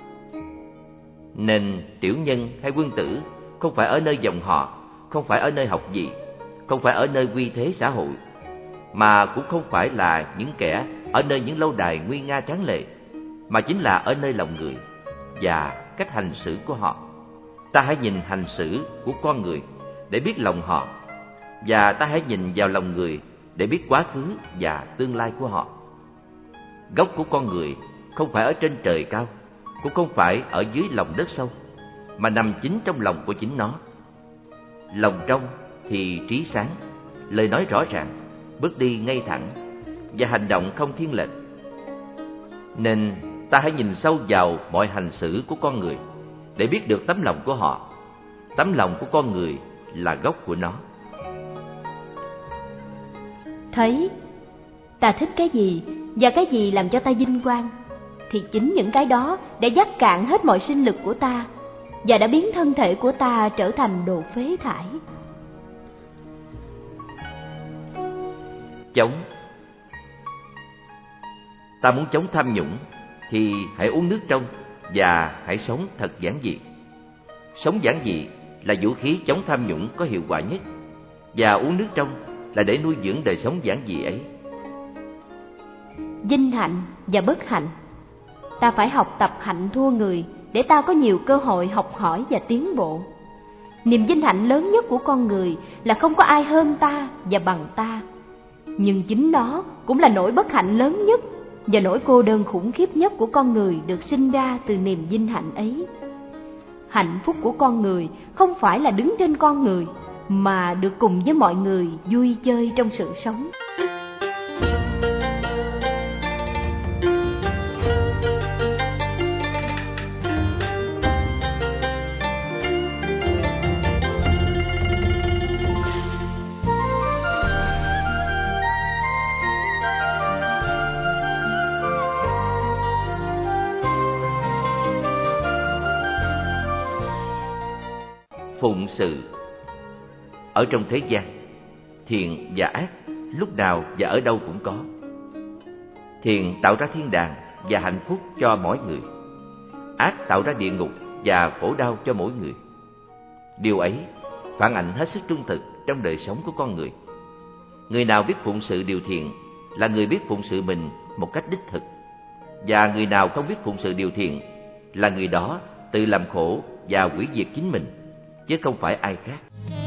Nên tiểu nhân hay quân tử không phải ở nơi dòng họ, không phải ở nơi học vị, không phải ở nơi uy thế xã hội, mà cũng không phải là những kẻ ở nơi những lâu đài nguy nga tráng lệ, mà chính là ở nơi lòng người và cách hành xử của họ. Ta hãy nhìn hành xử của con người để biết lòng họ, và ta hãy nhìn vào lòng người để biết quá khứ và tương lai của họ. Gốc của con người không phải ở trên trời cao, cũng không phải ở dưới lòng đất sâu, mà nằm chính trong lòng của chính nó. Lòng trong thì trí sáng, lời nói rõ ràng, bước đi ngay thẳng và hành động không thiên lệch. Nên ta hãy nhìn sâu vào mọi hành xử của con người để biết được tấm lòng của họ. Tấm lòng của con người là gốc của nó.
Thấy ta thích cái gì và cái gì làm cho ta vinh quang, thì chính những cái đó đã dắt cạn hết mọi sinh lực của ta và đã biến thân thể của ta trở thành đồ phế thải.
Chống. Ta muốn chống tham nhũng thì hãy uống nước trong và hãy sống thật giản dị. Sống giản dị là vũ khí chống tham nhũng có hiệu quả nhất, và uống nước trong là để nuôi dưỡng đời sống giản dị ấy.
Vinh hạnh và bất hạnh. Ta phải học tập hạnh thua người để ta có nhiều cơ hội học hỏi và tiến bộ. Niềm vinh hạnh lớn nhất của con người là không có ai hơn ta và bằng ta. Nhưng chính nó cũng là nỗi bất hạnh lớn nhất và nỗi cô đơn khủng khiếp nhất của con người được sinh ra từ niềm vinh hạnh ấy. Hạnh phúc của con người không phải là đứng trên con người, mà được cùng với mọi người vui chơi trong sự sống.
phụng sự. Ở trong thế gian, thiện và ác lúc nào và ở đâu cũng có. Thiện tạo ra thiên đàng và hạnh phúc cho mỗi người. Ác tạo ra địa ngục và khổ đau cho mỗi người. Điều ấy phản ảnh hết sức trung thực trong đời sống của con người. Người nào biết phụng sự điều thiện là người biết phụng sự mình một cách đích thực. Và người nào không biết phụng sự điều thiện là người đó tự làm khổ và hủy diệt chính mình, chứ không phải ai khác.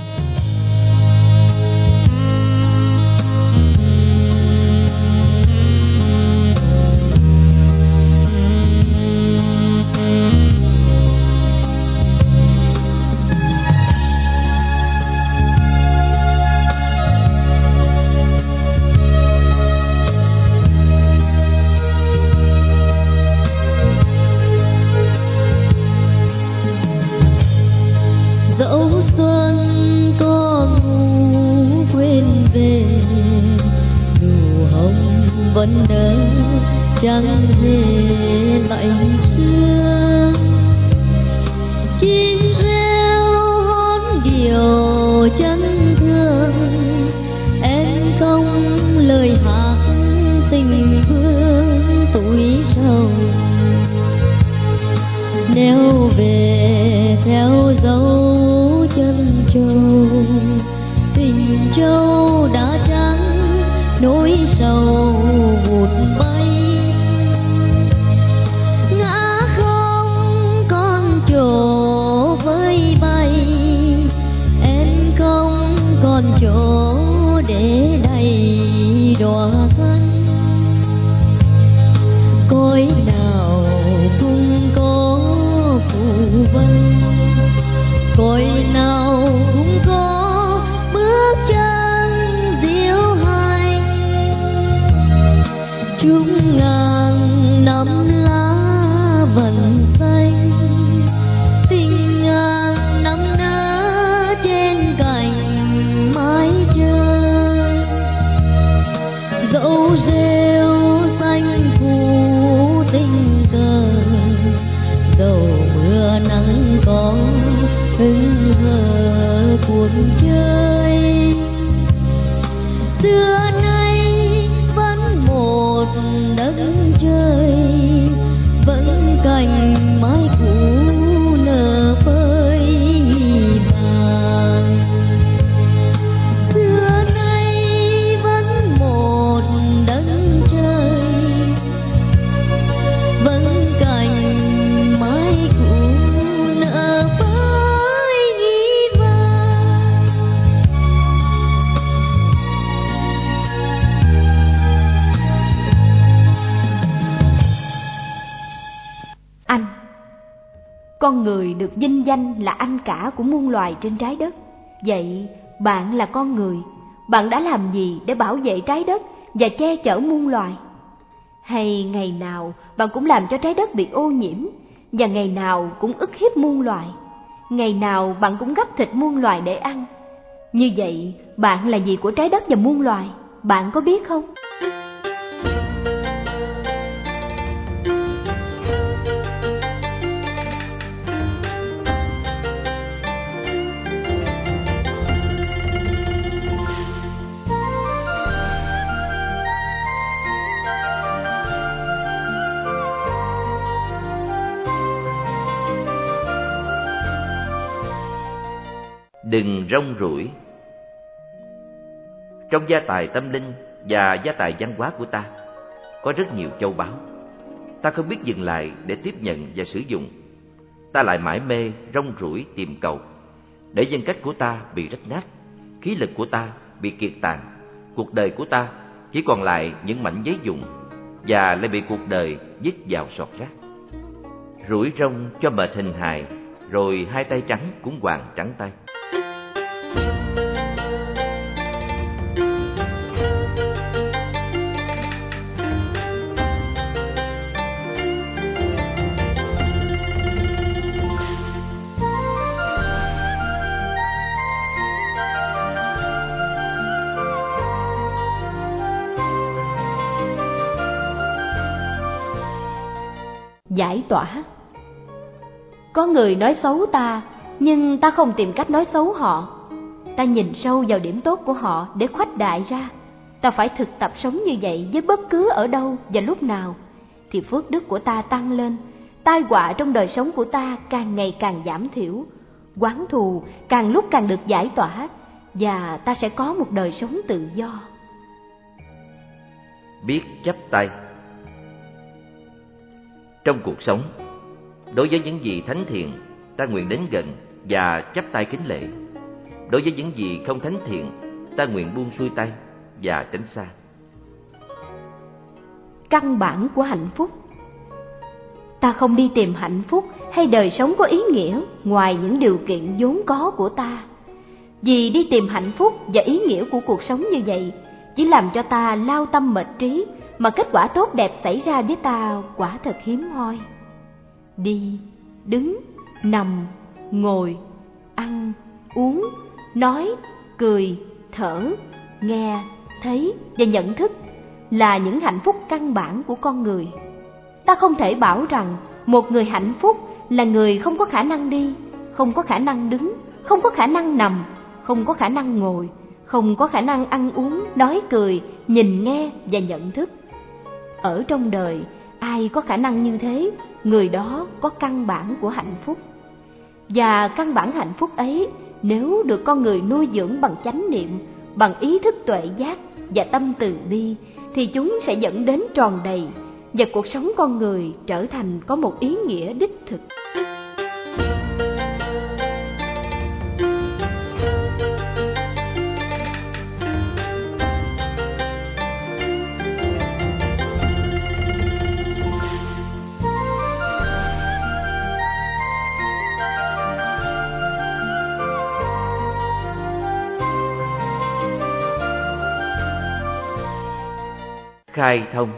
Chẳng hề lạnh xưa, chim reo hót điệu chân thương, em không lời hát tình vương tuổi sầu. Nếu về theo dấu chân châu, tình châu đã trắng nỗi sầu vụt bay. Chỗ để đầy đóa xanh, cõi nào cũng có phù vân, cõi nào cũng có bước chân diệu hành. Chúng ngàn năm lá vẫn xanh, tình ngàn năm nữa trên cành mái trời. Dẫu rêu xanh phủ tình cờ, dẫu mưa nắng có hững hờ cuộc chơi, xưa nay vẫn một đất trời, vẫn cành mái cũ nở phơi vàng. Xưa nay vẫn một đất trời, vẫn cành mái cũ nở phơi vàng.
Anh, con người được vinh danh là anh cả của muôn loài trên trái đất. Vậy bạn là con người, bạn đã làm gì để bảo vệ trái đất và che chở muôn loài? Hay ngày nào bạn cũng làm cho trái đất bị ô nhiễm, và ngày nào cũng ức hiếp muôn loài? Ngày nào bạn cũng gắp thịt muôn loài để ăn? Như vậy, bạn là gì của trái đất và muôn loài? Bạn có biết không?
Đừng rong ruổi. Trong gia tài tâm linh và gia tài văn hóa của ta có rất nhiều châu báu. Ta không biết dừng lại để tiếp nhận và sử dụng. Ta lại mải mê rong ruổi tìm cầu, để nhân cách của ta bị rách nát, khí lực của ta bị kiệt tàn, cuộc đời của ta chỉ còn lại những mảnh giấy vụn, và lại bị cuộc đời dứt vào sọt rác. Rủi rong cho mệt hình hài, rồi hai tay trắng cũng hoàn trắng tay.
Giải tỏa. Có người nói xấu ta nhưng ta không tìm cách nói xấu họ. Ta nhìn sâu vào điểm tốt của họ để khuếch đại ra. Ta phải thực tập sống như vậy với bất cứ ở đâu và lúc nào, thì phước đức của ta tăng lên, tai họa trong đời sống của ta càng ngày càng giảm thiểu, oán thù càng lúc càng được giải tỏa, và ta sẽ có một đời sống tự do.
Biết chắp tay. Trong cuộc sống, đối với những gì thánh thiện, ta nguyện đến gần và chắp tay kính lễ. Đối với những gì không thánh thiện, ta nguyện buông xuôi tay và tránh xa.
Căn bản của hạnh phúc. Ta không đi tìm hạnh phúc hay đời sống có ý nghĩa ngoài những điều kiện vốn có của ta. Vì đi tìm hạnh phúc và ý nghĩa của cuộc sống như vậy chỉ làm cho ta lao tâm mệt trí, mà kết quả tốt đẹp xảy ra với ta quả thật hiếm hoi. Đi, đứng, nằm, ngồi, ăn, uống, nói, cười, thở, nghe, thấy và nhận thức là những hạnh phúc căn bản của con người. Ta không thể bảo rằng một người hạnh phúc là người không có khả năng đi, không có khả năng đứng, không có khả năng nằm, không có khả năng ngồi, không có khả năng ăn uống, nói cười, nhìn nghe và nhận thức. Ở trong đời, ai có khả năng như thế, người đó có căn bản của hạnh phúc. Và căn bản hạnh phúc ấy, nếu được con người nuôi dưỡng bằng chánh niệm, bằng ý thức tuệ giác và tâm từ bi, thì chúng sẽ dẫn đến tròn đầy, và cuộc sống con người trở thành có một ý nghĩa đích thực.
Khai thông.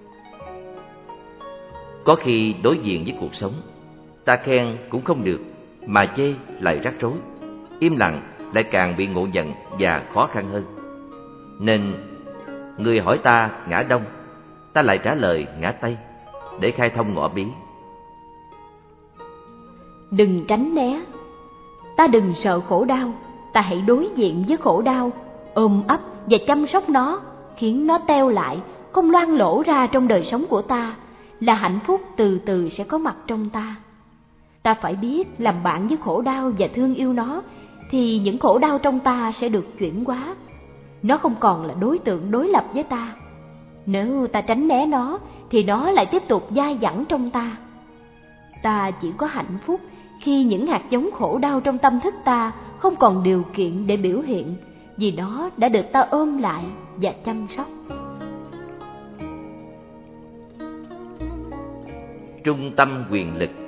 Có khi đối diện với cuộc sống, ta khen cũng không được, mà chê lại rắc rối, im lặng lại càng bị ngộ nhận và khó khăn hơn. Nên người hỏi ta ngã đông, ta lại trả lời ngã tây, để khai thông ngõ bí.
Đừng tránh né. Ta đừng sợ khổ đau, ta hãy đối diện với khổ đau, ôm ấp và chăm sóc nó, khiến nó teo lại, không loang lỗ ra trong đời sống của ta, là hạnh phúc từ từ sẽ có mặt trong ta. Ta phải biết làm bạn với khổ đau và thương yêu nó, thì những khổ đau trong ta sẽ được chuyển hóa. Nó không còn là đối tượng đối lập với ta. Nếu ta tránh né nó, thì nó lại tiếp tục dai dẳng trong ta. Ta chỉ có hạnh phúc khi những hạt giống khổ đau trong tâm thức ta không còn điều kiện để biểu hiện, vì nó đã được ta ôm lại và chăm sóc.
Trung tâm quyền lực.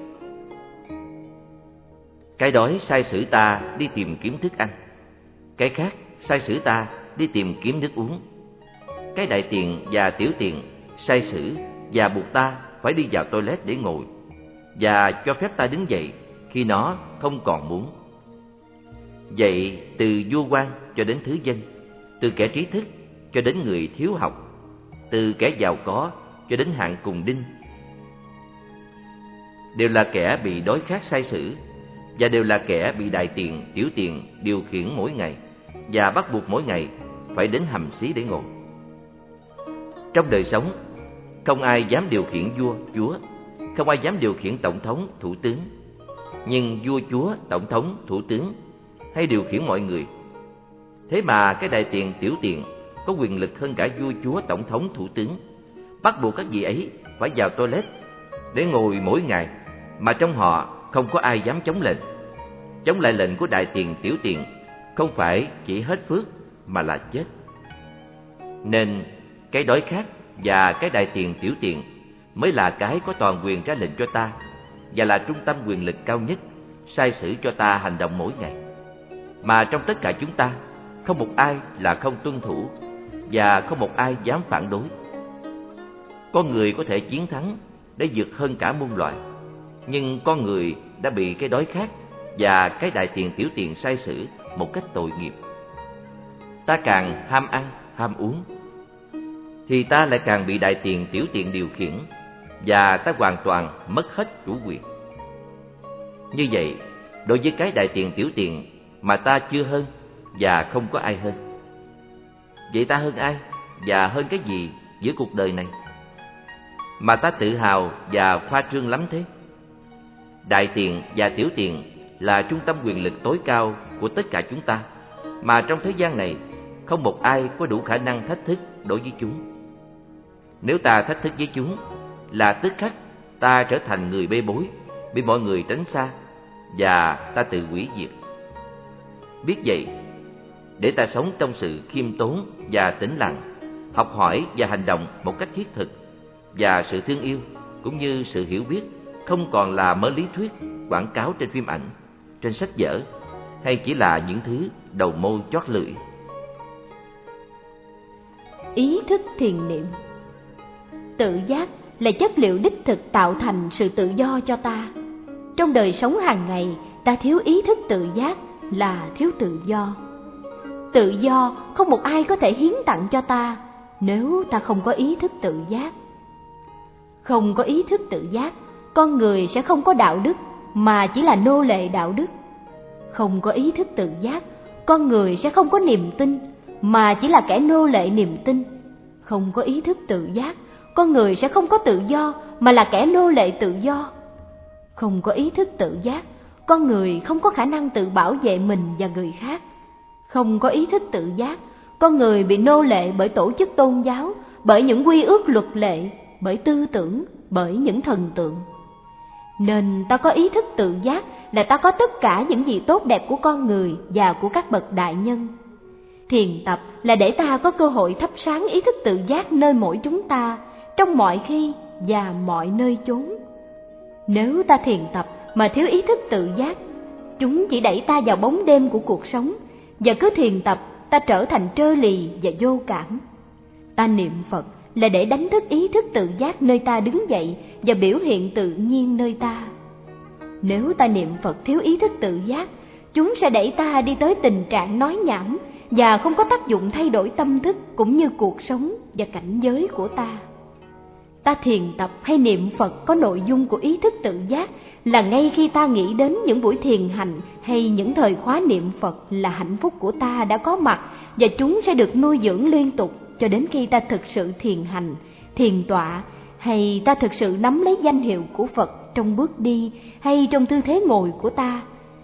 Cái đói sai sử ta đi tìm kiếm thức ăn, cái khác sai sử ta đi tìm kiếm nước uống. Cái đại tiền và tiểu tiền sai sử và buộc ta phải đi vào toilet để ngồi, và cho phép ta đứng dậy khi nó không còn muốn. Vậy từ vua quan cho đến thứ dân, từ kẻ trí thức cho đến người thiếu học, từ kẻ giàu có cho đến hạng cùng đinh, đều là kẻ bị đói khát sai sử, và đều là kẻ bị đại tiền, tiểu tiền điều khiển mỗi ngày, và bắt buộc mỗi ngày phải đến hầm xí để ngồi. Trong đời sống, không ai dám điều khiển vua, chúa, không ai dám điều khiển tổng thống, thủ tướng. Nhưng vua, chúa, tổng thống, thủ tướng hay điều khiển mọi người. Thế mà cái đại tiền, tiểu tiền có quyền lực hơn cả vua, chúa, tổng thống, thủ tướng, bắt buộc các vị ấy phải vào toilet để ngồi mỗi ngày, mà trong họ không có ai dám chống lệnh. Chống lại lệnh của đại tiền, tiểu tiền không phải chỉ hết phước mà là chết. Nên cái đói khát và cái đại tiền, tiểu tiền mới là cái có toàn quyền ra lệnh cho ta, và là trung tâm quyền lực cao nhất sai sử cho ta hành động mỗi ngày. Mà trong tất cả chúng ta, không một ai là không tuân thủ, và không một ai dám phản đối. Con người có thể chiến thắng để vượt hơn cả muôn loài, nhưng con người đã bị cái đói khát và cái đại tiền, tiểu tiền sai sử một cách tội nghiệp. Ta càng ham ăn, ham uống, thì ta lại càng bị đại tiền, tiểu tiền điều khiển, và ta hoàn toàn mất hết chủ quyền. Như vậy, đối với cái đại tiện tiểu tiện mà ta chưa hơn và không có ai hơn. Vậy ta hơn ai và hơn cái gì giữa cuộc đời này mà ta tự hào và khoa trương lắm thế? Đại tiện và tiểu tiện là trung tâm quyền lực tối cao của tất cả chúng ta, mà trong thế gian này không một ai có đủ khả năng thách thức đối với chúng. Nếu ta thách thức với chúng là tức khắc ta trở thành người bê bối, bị mọi người tránh xa, và ta tự hủy diệt. Biết vậy, để ta sống trong sự khiêm tốn và tĩnh lặng, học hỏi và hành động một cách thiết thực, và sự thương yêu cũng như sự hiểu biết không còn là mớ lý thuyết quảng cáo trên phim ảnh, trên sách vở, hay chỉ là những thứ đầu môi chót lưỡi.
Ý thức thiền niệm. Tự giác là chất liệu đích thực tạo thành sự tự do cho ta. Trong đời sống hàng ngày, ta thiếu ý thức tự giác là thiếu tự do. Tự do không một ai có thể hiến tặng cho ta nếu ta không có ý thức tự giác. Không có ý thức tự giác, con người sẽ không có đạo đức mà chỉ là nô lệ đạo đức. Không có ý thức tự giác, con người sẽ không có niềm tin mà chỉ là kẻ nô lệ niềm tin. Không có ý thức tự giác, con người sẽ không có tự do mà là kẻ nô lệ tự do. Không có ý thức tự giác, con người không có khả năng tự bảo vệ mình và người khác. Không có ý thức tự giác, con người bị nô lệ bởi tổ chức tôn giáo, bởi những quy ước luật lệ, bởi tư tưởng, bởi những thần tượng. Nên ta có ý thức tự giác là ta có tất cả những gì tốt đẹp của con người và của các bậc đại nhân. Thiền tập là để ta có cơ hội thắp sáng ý thức tự giác nơi mỗi chúng ta, trong mọi khi và mọi nơi chốn. Nếu ta thiền tập mà thiếu ý thức tự giác, chúng chỉ đẩy ta vào bóng đêm của cuộc sống, và cứ thiền tập ta trở thành trơ lì và vô cảm. Ta niệm Phật là để đánh thức ý thức tự giác nơi ta đứng dậy và biểu hiện tự nhiên nơi ta. Nếu ta niệm Phật thiếu ý thức tự giác, chúng sẽ đẩy ta đi tới tình trạng nói nhảm và không có tác dụng thay đổi tâm thức cũng như cuộc sống và cảnh giới của ta. Ta thiền tập hay niệm Phật có nội dung của ý thức tự giác là ngay khi ta nghĩ đến những buổi thiền hành hay những thời khóa niệm Phật là hạnh phúc của ta đã có mặt, và chúng sẽ được nuôi dưỡng liên tục cho đến khi ta thực sự thiền hành, thiền tọa, hay ta thực sự nắm lấy danh hiệu của Phật trong bước đi hay trong tư thế ngồi của ta.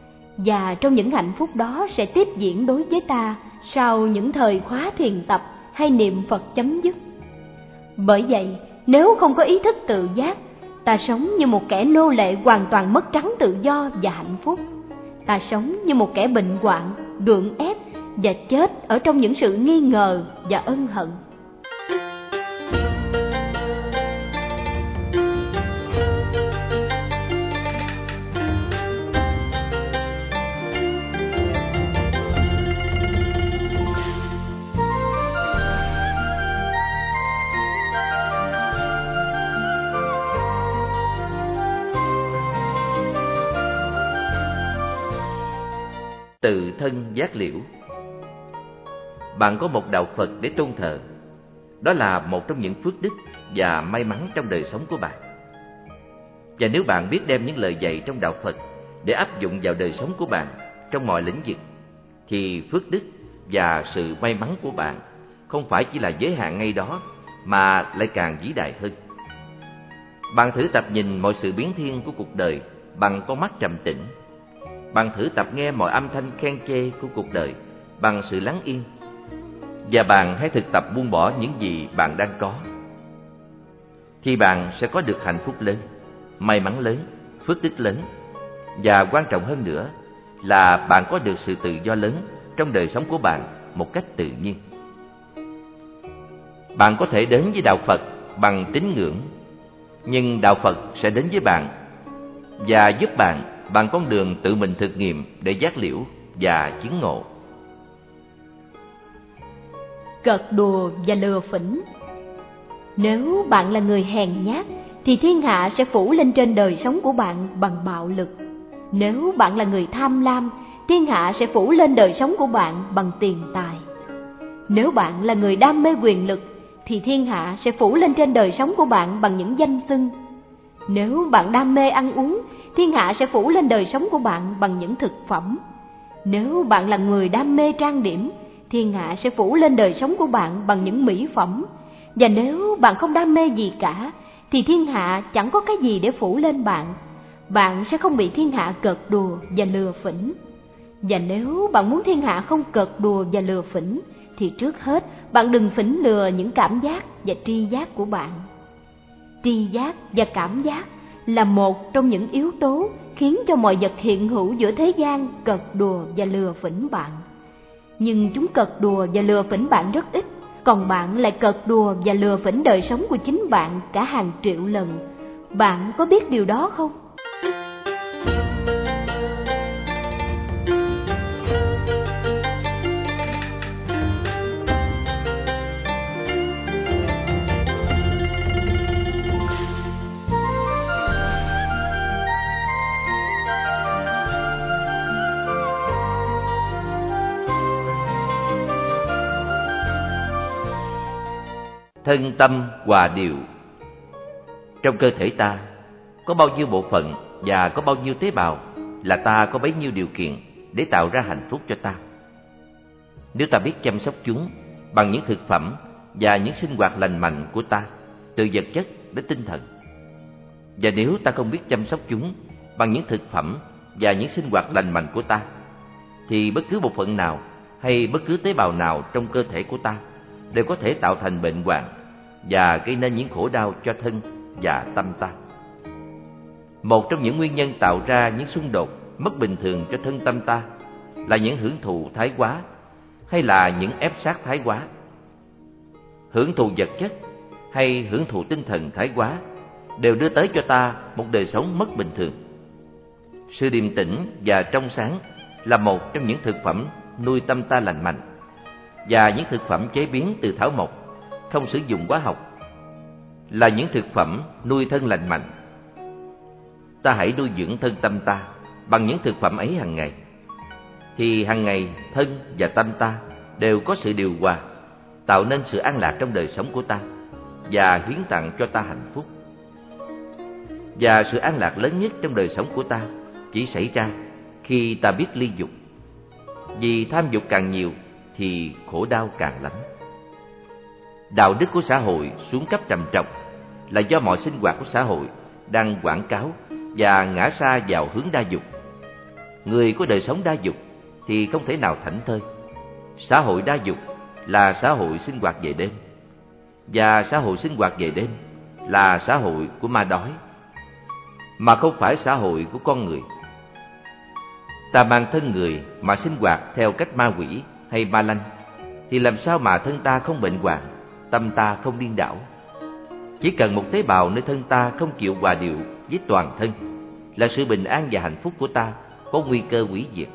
Và trong những hạnh phúc đó sẽ tiếp diễn đối với ta sau những thời khóa thiền tập hay niệm Phật chấm dứt. Bởi vậy, nếu không có ý thức tự giác, ta sống như một kẻ nô lệ hoàn toàn mất trắng tự do và hạnh phúc. Ta sống như một kẻ bệnh hoạn, gượng ép và chết ở trong những sự nghi ngờ và ân hận.
Tự thân giác liễu. Bạn có một đạo Phật để tôn thờ. Đó là một trong những phước đức và may mắn trong đời sống của bạn. Và nếu bạn biết đem những lời dạy trong đạo Phật để áp dụng vào đời sống của bạn trong mọi lĩnh vực, thì phước đức và sự may mắn của bạn không phải chỉ là giới hạn ngay đó, mà lại càng vĩ đại hơn. Bạn thử tập nhìn mọi sự biến thiên của cuộc đời bằng con mắt trầm tĩnh. Bạn thử tập nghe mọi âm thanh khen chê của cuộc đời bằng sự lắng yên. Và bạn hãy thực tập buông bỏ những gì bạn đang có. Thì bạn sẽ có được hạnh phúc lớn, may mắn lớn, phước đức lớn. Và quan trọng hơn nữa là bạn có được sự tự do lớn trong đời sống của bạn một cách tự nhiên. Bạn có thể đến với đạo Phật bằng tín ngưỡng, nhưng đạo Phật sẽ đến với bạn và giúp bạn bằng con đường tự mình thực nghiệm để giác liễu và chứng ngộ.
Cợt đùa và lừa phỉnh. Nếu bạn là người hèn nhát thì thiên hạ sẽ phủ lên trên đời sống của bạn bằng bạo lực. Nếu bạn là người tham lam, thiên hạ sẽ phủ lên đời sống của bạn bằng tiền tài. Nếu bạn là người đam mê quyền lực thì thiên hạ sẽ phủ lên trên đời sống của bạn bằng những danh xưng. Nếu bạn đam mê ăn uống thiên hạ sẽ phủ lên đời sống của bạn bằng những thực phẩm. Nếu bạn là người đam mê trang điểm, thiên hạ sẽ phủ lên đời sống của bạn bằng những mỹ phẩm. Và nếu bạn không đam mê gì cả, thì thiên hạ chẳng có cái gì để phủ lên bạn. Bạn sẽ không bị thiên hạ cợt đùa và lừa phỉnh. Và nếu bạn muốn thiên hạ không cợt đùa và lừa phỉnh, thì trước hết bạn đừng phỉnh lừa những cảm giác và tri giác của bạn. Tri giác và cảm giác là một trong những yếu tố khiến cho mọi vật hiện hữu giữa thế gian cợt đùa và lừa phỉnh bạn. Nhưng chúng cợt đùa và lừa phỉnh bạn rất ít, còn bạn lại cợt đùa và lừa phỉnh đời sống của chính bạn cả hàng triệu lần. Bạn có biết điều đó không?
Thân tâm hòa điều. Trong cơ thể ta có bao nhiêu bộ phận và có bao nhiêu tế bào là ta có bấy nhiêu điều kiện để tạo ra hạnh phúc cho ta. Nếu ta biết chăm sóc chúng bằng những thực phẩm và những sinh hoạt lành mạnh của ta, từ vật chất đến tinh thần, và nếu ta không biết chăm sóc chúng bằng những thực phẩm và những sinh hoạt lành mạnh của ta, thì bất cứ bộ phận nào hay bất cứ tế bào nào trong cơ thể của ta đều có thể tạo thành bệnh hoạn và gây nên những khổ đau cho thân và tâm ta. Một trong những nguyên nhân tạo ra những xung đột mất bình thường cho thân tâm ta là những hưởng thụ thái quá hay là những ép sát thái quá. Hưởng thụ vật chất hay hưởng thụ tinh thần thái quá đều đưa tới cho ta một đời sống mất bình thường. Sự điềm tĩnh và trong sáng là một trong những thực phẩm nuôi tâm ta lành mạnh, và những thực phẩm chế biến từ thảo mộc, không sử dụng hóa học, là những thực phẩm nuôi thân lành mạnh. Ta hãy nuôi dưỡng thân tâm ta bằng những thực phẩm ấy hàng ngày, thì hàng ngày thân và tâm ta đều có sự điều hòa, tạo nên sự an lạc trong đời sống của ta và hiến tặng cho ta hạnh phúc. Và sự an lạc lớn nhất trong đời sống của ta chỉ xảy ra khi ta biết ly dục. Vì tham dục càng nhiều thì khổ đau càng lắm. Đạo đức của xã hội xuống cấp trầm trọng là do mọi sinh hoạt của xã hội đang quảng cáo và ngã xa vào hướng đa dục. Người có đời sống đa dục thì không thể nào thảnh thơi. Xã hội đa dục là xã hội sinh hoạt về đêm, và xã hội sinh hoạt về đêm là xã hội của ma đói, mà không phải xã hội của con người. Ta mang thân người mà sinh hoạt theo cách ma quỷ hay ma lanh, thì làm sao mà thân ta không bệnh hoạn, tâm ta không điên đảo. Chỉ cần một tế bào nơi thân ta không chịu hòa điệu với toàn thân là sự bình an và hạnh phúc của ta có nguy cơ hủy diệt.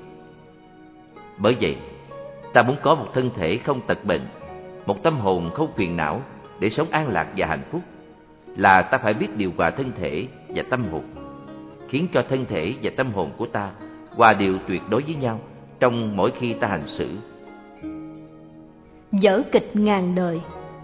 Bởi vậy, ta muốn có một thân thể không tật bệnh, một tâm hồn không phiền não để sống an lạc và hạnh phúc, là ta phải biết điều hòa thân thể và tâm hồn, khiến cho thân thể và tâm hồn của ta hòa điều tuyệt đối với nhau trong mỗi khi ta hành xử.
Vở kịch ngàn đời.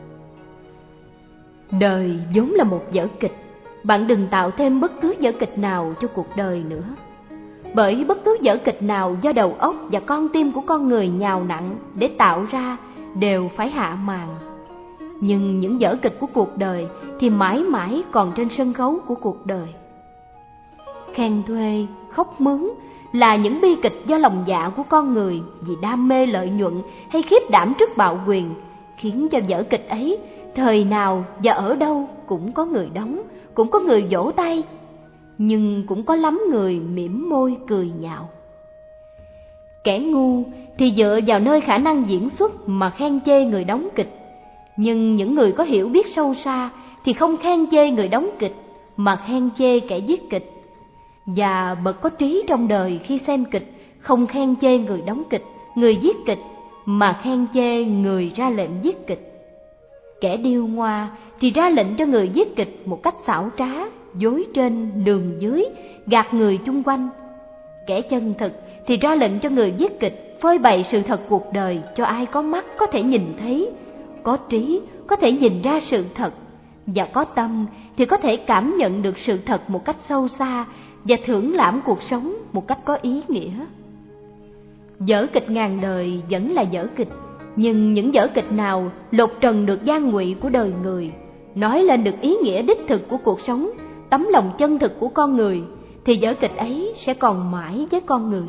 Đời vốn là một vở kịch. Bạn đừng tạo thêm bất cứ vở kịch nào cho cuộc đời nữa. Bởi bất cứ vở kịch nào do đầu óc và con tim của con người nhào nặn để tạo ra đều phải hạ màn. Nhưng những vở kịch của cuộc đời thì mãi mãi còn trên sân khấu của cuộc đời. Khen thuê, khóc mướn là những bi kịch do lòng dạ của con người vì đam mê lợi nhuận hay khiếp đảm trước bạo quyền, khiến cho vở kịch ấy thời nào và ở đâu cũng có người đóng, cũng có người vỗ tay, nhưng cũng có lắm người mỉm môi cười nhạo. Kẻ ngu thì dựa vào nơi khả năng diễn xuất mà khen chê người đóng kịch, nhưng những người có hiểu biết sâu xa thì không khen chê người đóng kịch mà khen chê kẻ viết kịch. Và bậc có trí trong đời khi xem kịch không khen chê người đóng kịch, người viết kịch, mà khen chê người ra lệnh viết kịch. Kẻ điêu ngoa thì ra lệnh cho người viết kịch một cách xảo trá, dối trên, đường dưới, gạt người chung quanh. Kẻ chân thực thì ra lệnh cho người viết kịch phơi bày sự thật cuộc đời cho ai có mắt có thể nhìn thấy, có trí có thể nhìn ra sự thật, và có tâm thì có thể cảm nhận được sự thật một cách sâu xa và thưởng lãm cuộc sống một cách có ý nghĩa. Vở kịch ngàn đời vẫn là vở kịch, nhưng những vở kịch nào lột trần được gian ngụy của đời người, nói lên được ý nghĩa đích thực của cuộc sống, tấm lòng chân thực của con người, thì vở kịch ấy sẽ còn mãi với con người.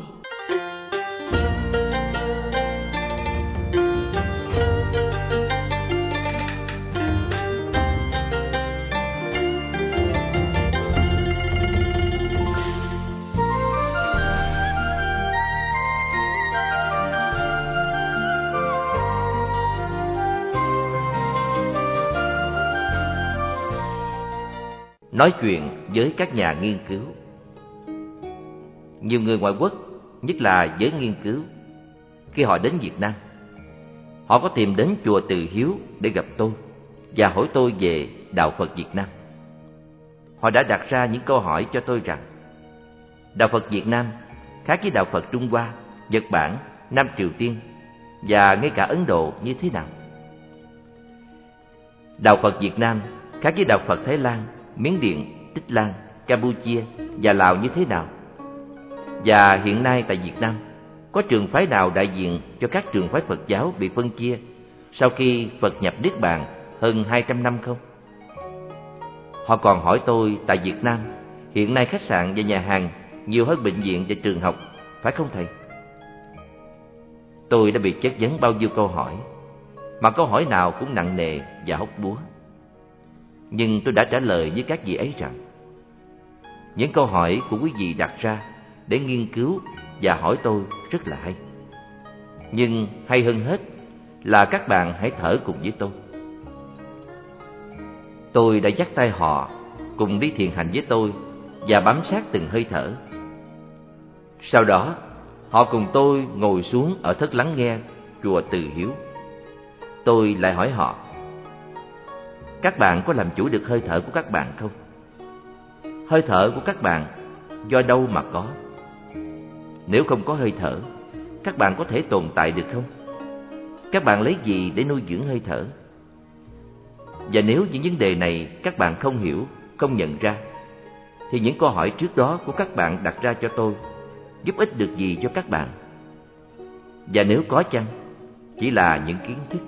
Nói chuyện với các nhà nghiên cứu. Nhiều người ngoại quốc, nhất là giới nghiên cứu, khi họ đến Việt Nam, họ có tìm đến chùa Từ Hiếu để gặp tôi và hỏi tôi về đạo Phật Việt Nam. Họ đã đặt ra những câu hỏi cho tôi rằng đạo Phật Việt Nam khác với đạo Phật Trung Hoa, Nhật Bản, Nam Triều Tiên và ngay cả Ấn Độ như thế nào? Đạo Phật Việt Nam khác với đạo Phật Thái Lan, Miến Điện, Tích Lan, Campuchia và Lào như thế nào? Và hiện nay tại Việt Nam, có trường phái nào đại diện cho các trường phái Phật giáo bị phân chia sau khi Phật nhập Niết Bàn hơn hai trăm năm không? Họ còn hỏi tôi tại Việt Nam, hiện nay khách sạn và nhà hàng nhiều hơn bệnh viện và trường học, phải không thầy? Tôi đã bị chất vấn bao nhiêu câu hỏi, mà câu hỏi nào cũng nặng nề và hóc búa. Nhưng tôi đã trả lời với các vị ấy rằng những câu hỏi của quý vị đặt ra để nghiên cứu và hỏi tôi rất là hay. Nhưng hay hơn hết là các bạn hãy thở cùng với tôi. Tôi đã dắt tay họ cùng đi thiền hành với tôi và bám sát từng hơi thở. Sau đó, họ cùng tôi ngồi xuống ở thất lắng nghe chùa Từ Hiếu. Tôi lại hỏi họ: các bạn có làm chủ được hơi thở của các bạn không? Hơi thở của các bạn do đâu mà có? Nếu không có hơi thở, các bạn có thể tồn tại được không? Các bạn lấy gì để nuôi dưỡng hơi thở? Và nếu những vấn đề này các bạn không hiểu, không nhận ra, thì những câu hỏi trước đó của các bạn đặt ra cho tôi giúp ích được gì cho các bạn? Và nếu có chăng, chỉ là những kiến thức.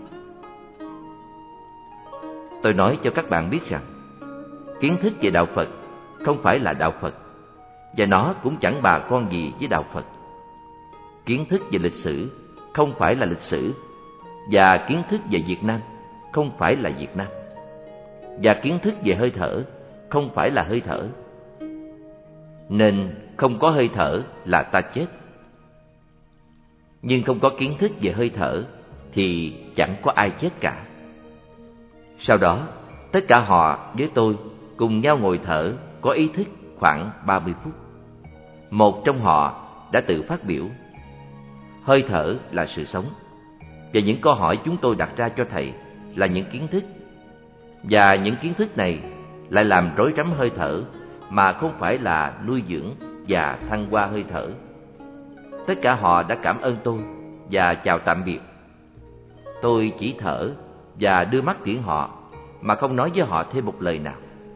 Tôi nói cho các bạn biết rằng kiến thức về đạo Phật không phải là đạo Phật, và nó cũng chẳng bà con gì với đạo Phật. Kiến thức về lịch sử không phải là lịch sử, và kiến thức về Việt Nam không phải là Việt Nam, và kiến thức về hơi thở không phải là hơi thở. Nên không có hơi thở là ta chết. Nhưng không có kiến thức về hơi thở thì chẳng có ai chết cả. Sau đó, tất cả họ với tôi cùng nhau ngồi thở có ý thức khoảng ba mươi phút. Một trong họ đã tự phát biểu: hơi thở là sự sống. Và những câu hỏi chúng tôi đặt ra cho thầy là những kiến thức. Và những kiến thức này lại làm rối rắm hơi thở, mà không phải là nuôi dưỡng và thăng hoa hơi thở. Tất cả họ đã cảm ơn tôi và chào tạm biệt. Tôi chỉ thở và đưa mắt tiễn họ, mà không nói với họ thêm một lời nào.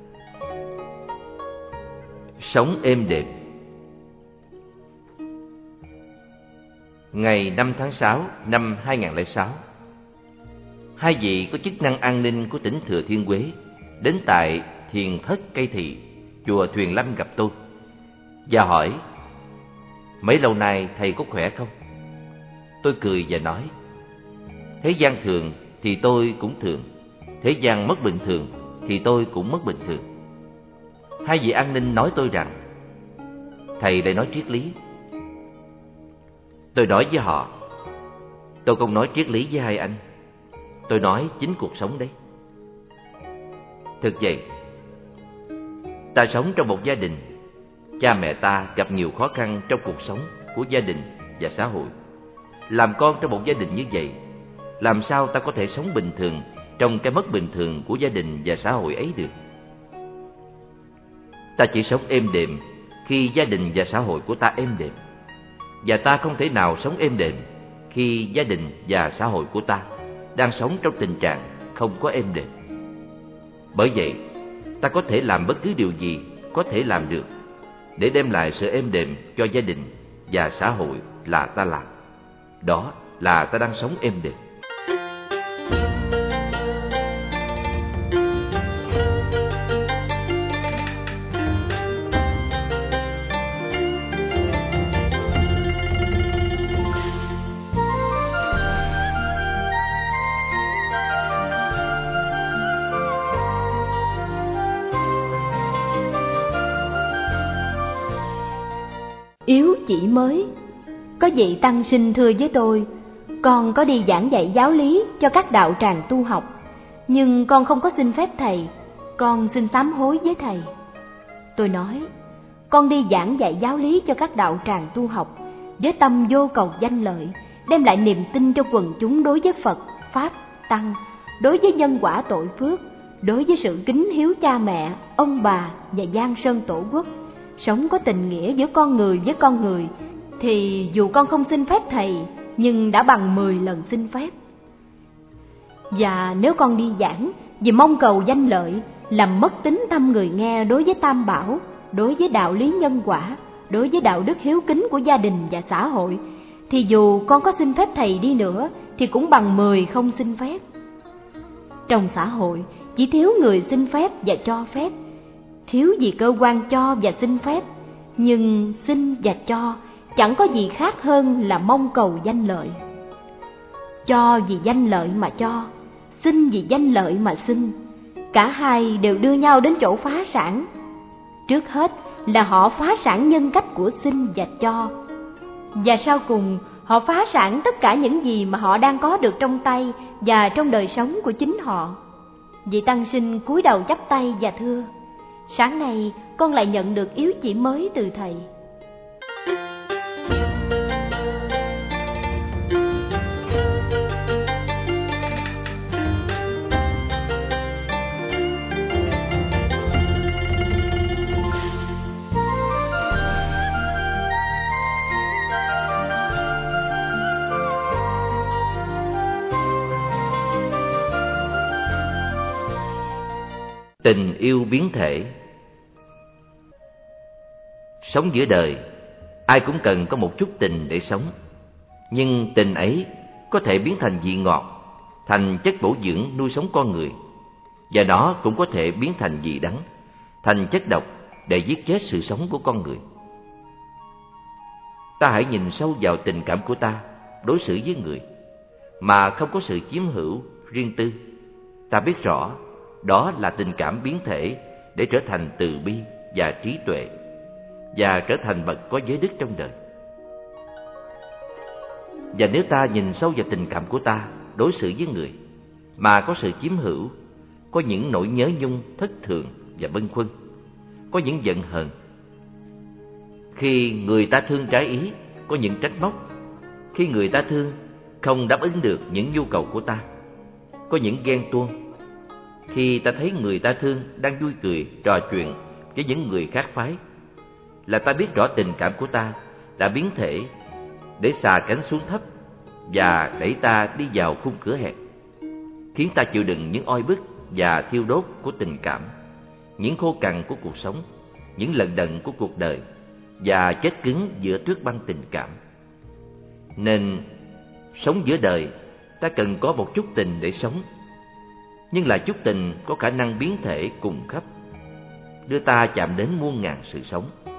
Sống êm đềm. Ngày năm tháng sáu năm hai nghìn không trăm lẻ sáu, hai vị có chức năng an ninh của tỉnh Thừa Thiên Huế đến tại thiền thất Cây Thị, chùa Thuyền Lâm gặp tôi và hỏi: mấy lâu nay thầy có khỏe không? Tôi cười và nói: thế gian thường thì tôi cũng thường, thế gian mất bình thường thì tôi cũng mất bình thường. Hai vị an ninh nói tôi rằng: thầy lại nói triết lý. Tôi nói với họ: tôi không nói triết lý với hai anh, tôi nói chính cuộc sống đấy. Thực vậy, ta sống trong một gia đình, cha mẹ ta gặp nhiều khó khăn trong cuộc sống của gia đình và xã hội. Làm con trong một gia đình như vậy, làm sao ta có thể sống bình thường trong cái mất bình thường của gia đình và xã hội ấy được? Ta chỉ sống êm đềm khi gia đình và xã hội của ta êm đềm, và ta không thể nào sống êm đềm khi gia đình và xã hội của ta đang sống trong tình trạng không có êm đềm. Bởi vậy, ta có thể làm bất cứ điều gì có thể làm được để đem lại sự êm đềm cho gia đình và xã hội là ta làm. Đó là ta đang sống êm đềm.
Yếu chỉ mới. Có vị tăng sinh thưa với tôi, con có đi giảng dạy giáo lý cho các đạo tràng tu học, nhưng con không có xin phép thầy, con xin sám hối với thầy. Tôi nói, con đi giảng dạy giáo lý cho các đạo tràng tu học với tâm vô cầu danh lợi, đem lại niềm tin cho quần chúng đối với Phật, Pháp, Tăng, đối với nhân quả tội phước, đối với sự kính hiếu cha mẹ, ông bà và giang sơn tổ quốc, sống có tình nghĩa giữa con người với con người, thì dù con không xin phép thầy, nhưng đã bằng mười lần xin phép. Và nếu con đi giảng vì mong cầu danh lợi, làm mất tính tâm người nghe đối với Tam Bảo, đối với đạo lý nhân quả, đối với đạo đức hiếu kính của gia đình và xã hội, thì dù con có xin phép thầy đi nữa, thì cũng bằng mười không xin phép. Trong xã hội, chỉ thiếu người xin phép và cho phép, thiếu gì cơ quan cho và xin phép, nhưng xin và cho chẳng có gì khác hơn là mong cầu danh lợi. Cho vì danh lợi mà cho, xin vì danh lợi mà xin, cả hai đều đưa nhau đến chỗ phá sản. Trước hết là họ phá sản nhân cách của xin và cho, và sau cùng họ phá sản tất cả những gì mà họ đang có được trong tay và trong đời sống của chính họ. Vị tăng sinh cúi đầu chắp tay và thưa, sáng nay con lại nhận được yếu chỉ mới từ thầy.
Tình yêu biến thể. Sống giữa đời, ai cũng cần có một chút tình để sống. Nhưng tình ấy có thể biến thành vị ngọt, thành chất bổ dưỡng nuôi sống con người. Và nó cũng có thể biến thành vị đắng, thành chất độc để giết chết sự sống của con người. Ta hãy nhìn sâu vào tình cảm của ta đối xử với người, mà không có sự chiếm hữu, riêng tư. Ta biết rõ đó là tình cảm biến thể để trở thành từ bi và trí tuệ, và trở thành bậc có giới đức trong đời. Và nếu ta nhìn sâu vào tình cảm của ta đối xử với người, mà có sự chiếm hữu, có những nỗi nhớ nhung thất thường và bâng khuâng, có những giận hờn, khi người ta thương trái ý, có những trách móc, khi người ta thương không đáp ứng được những nhu cầu của ta, có những ghen tuông, khi ta thấy người ta thương đang vui cười trò chuyện với những người khác phái, là ta biết rõ tình cảm của ta đã biến thể để xà cánh xuống thấp và đẩy ta đi vào khung cửa hẹp, khiến ta chịu đựng những oi bức và thiêu đốt của tình cảm, những khô cằn của cuộc sống, những lần đận của cuộc đời, và chết cứng giữa tuyết băng tình cảm. Nên sống giữa đời, ta cần có một chút tình để sống, nhưng là chút tình có khả năng biến thể cùng khắp, đưa ta chạm đến muôn ngàn sự sống.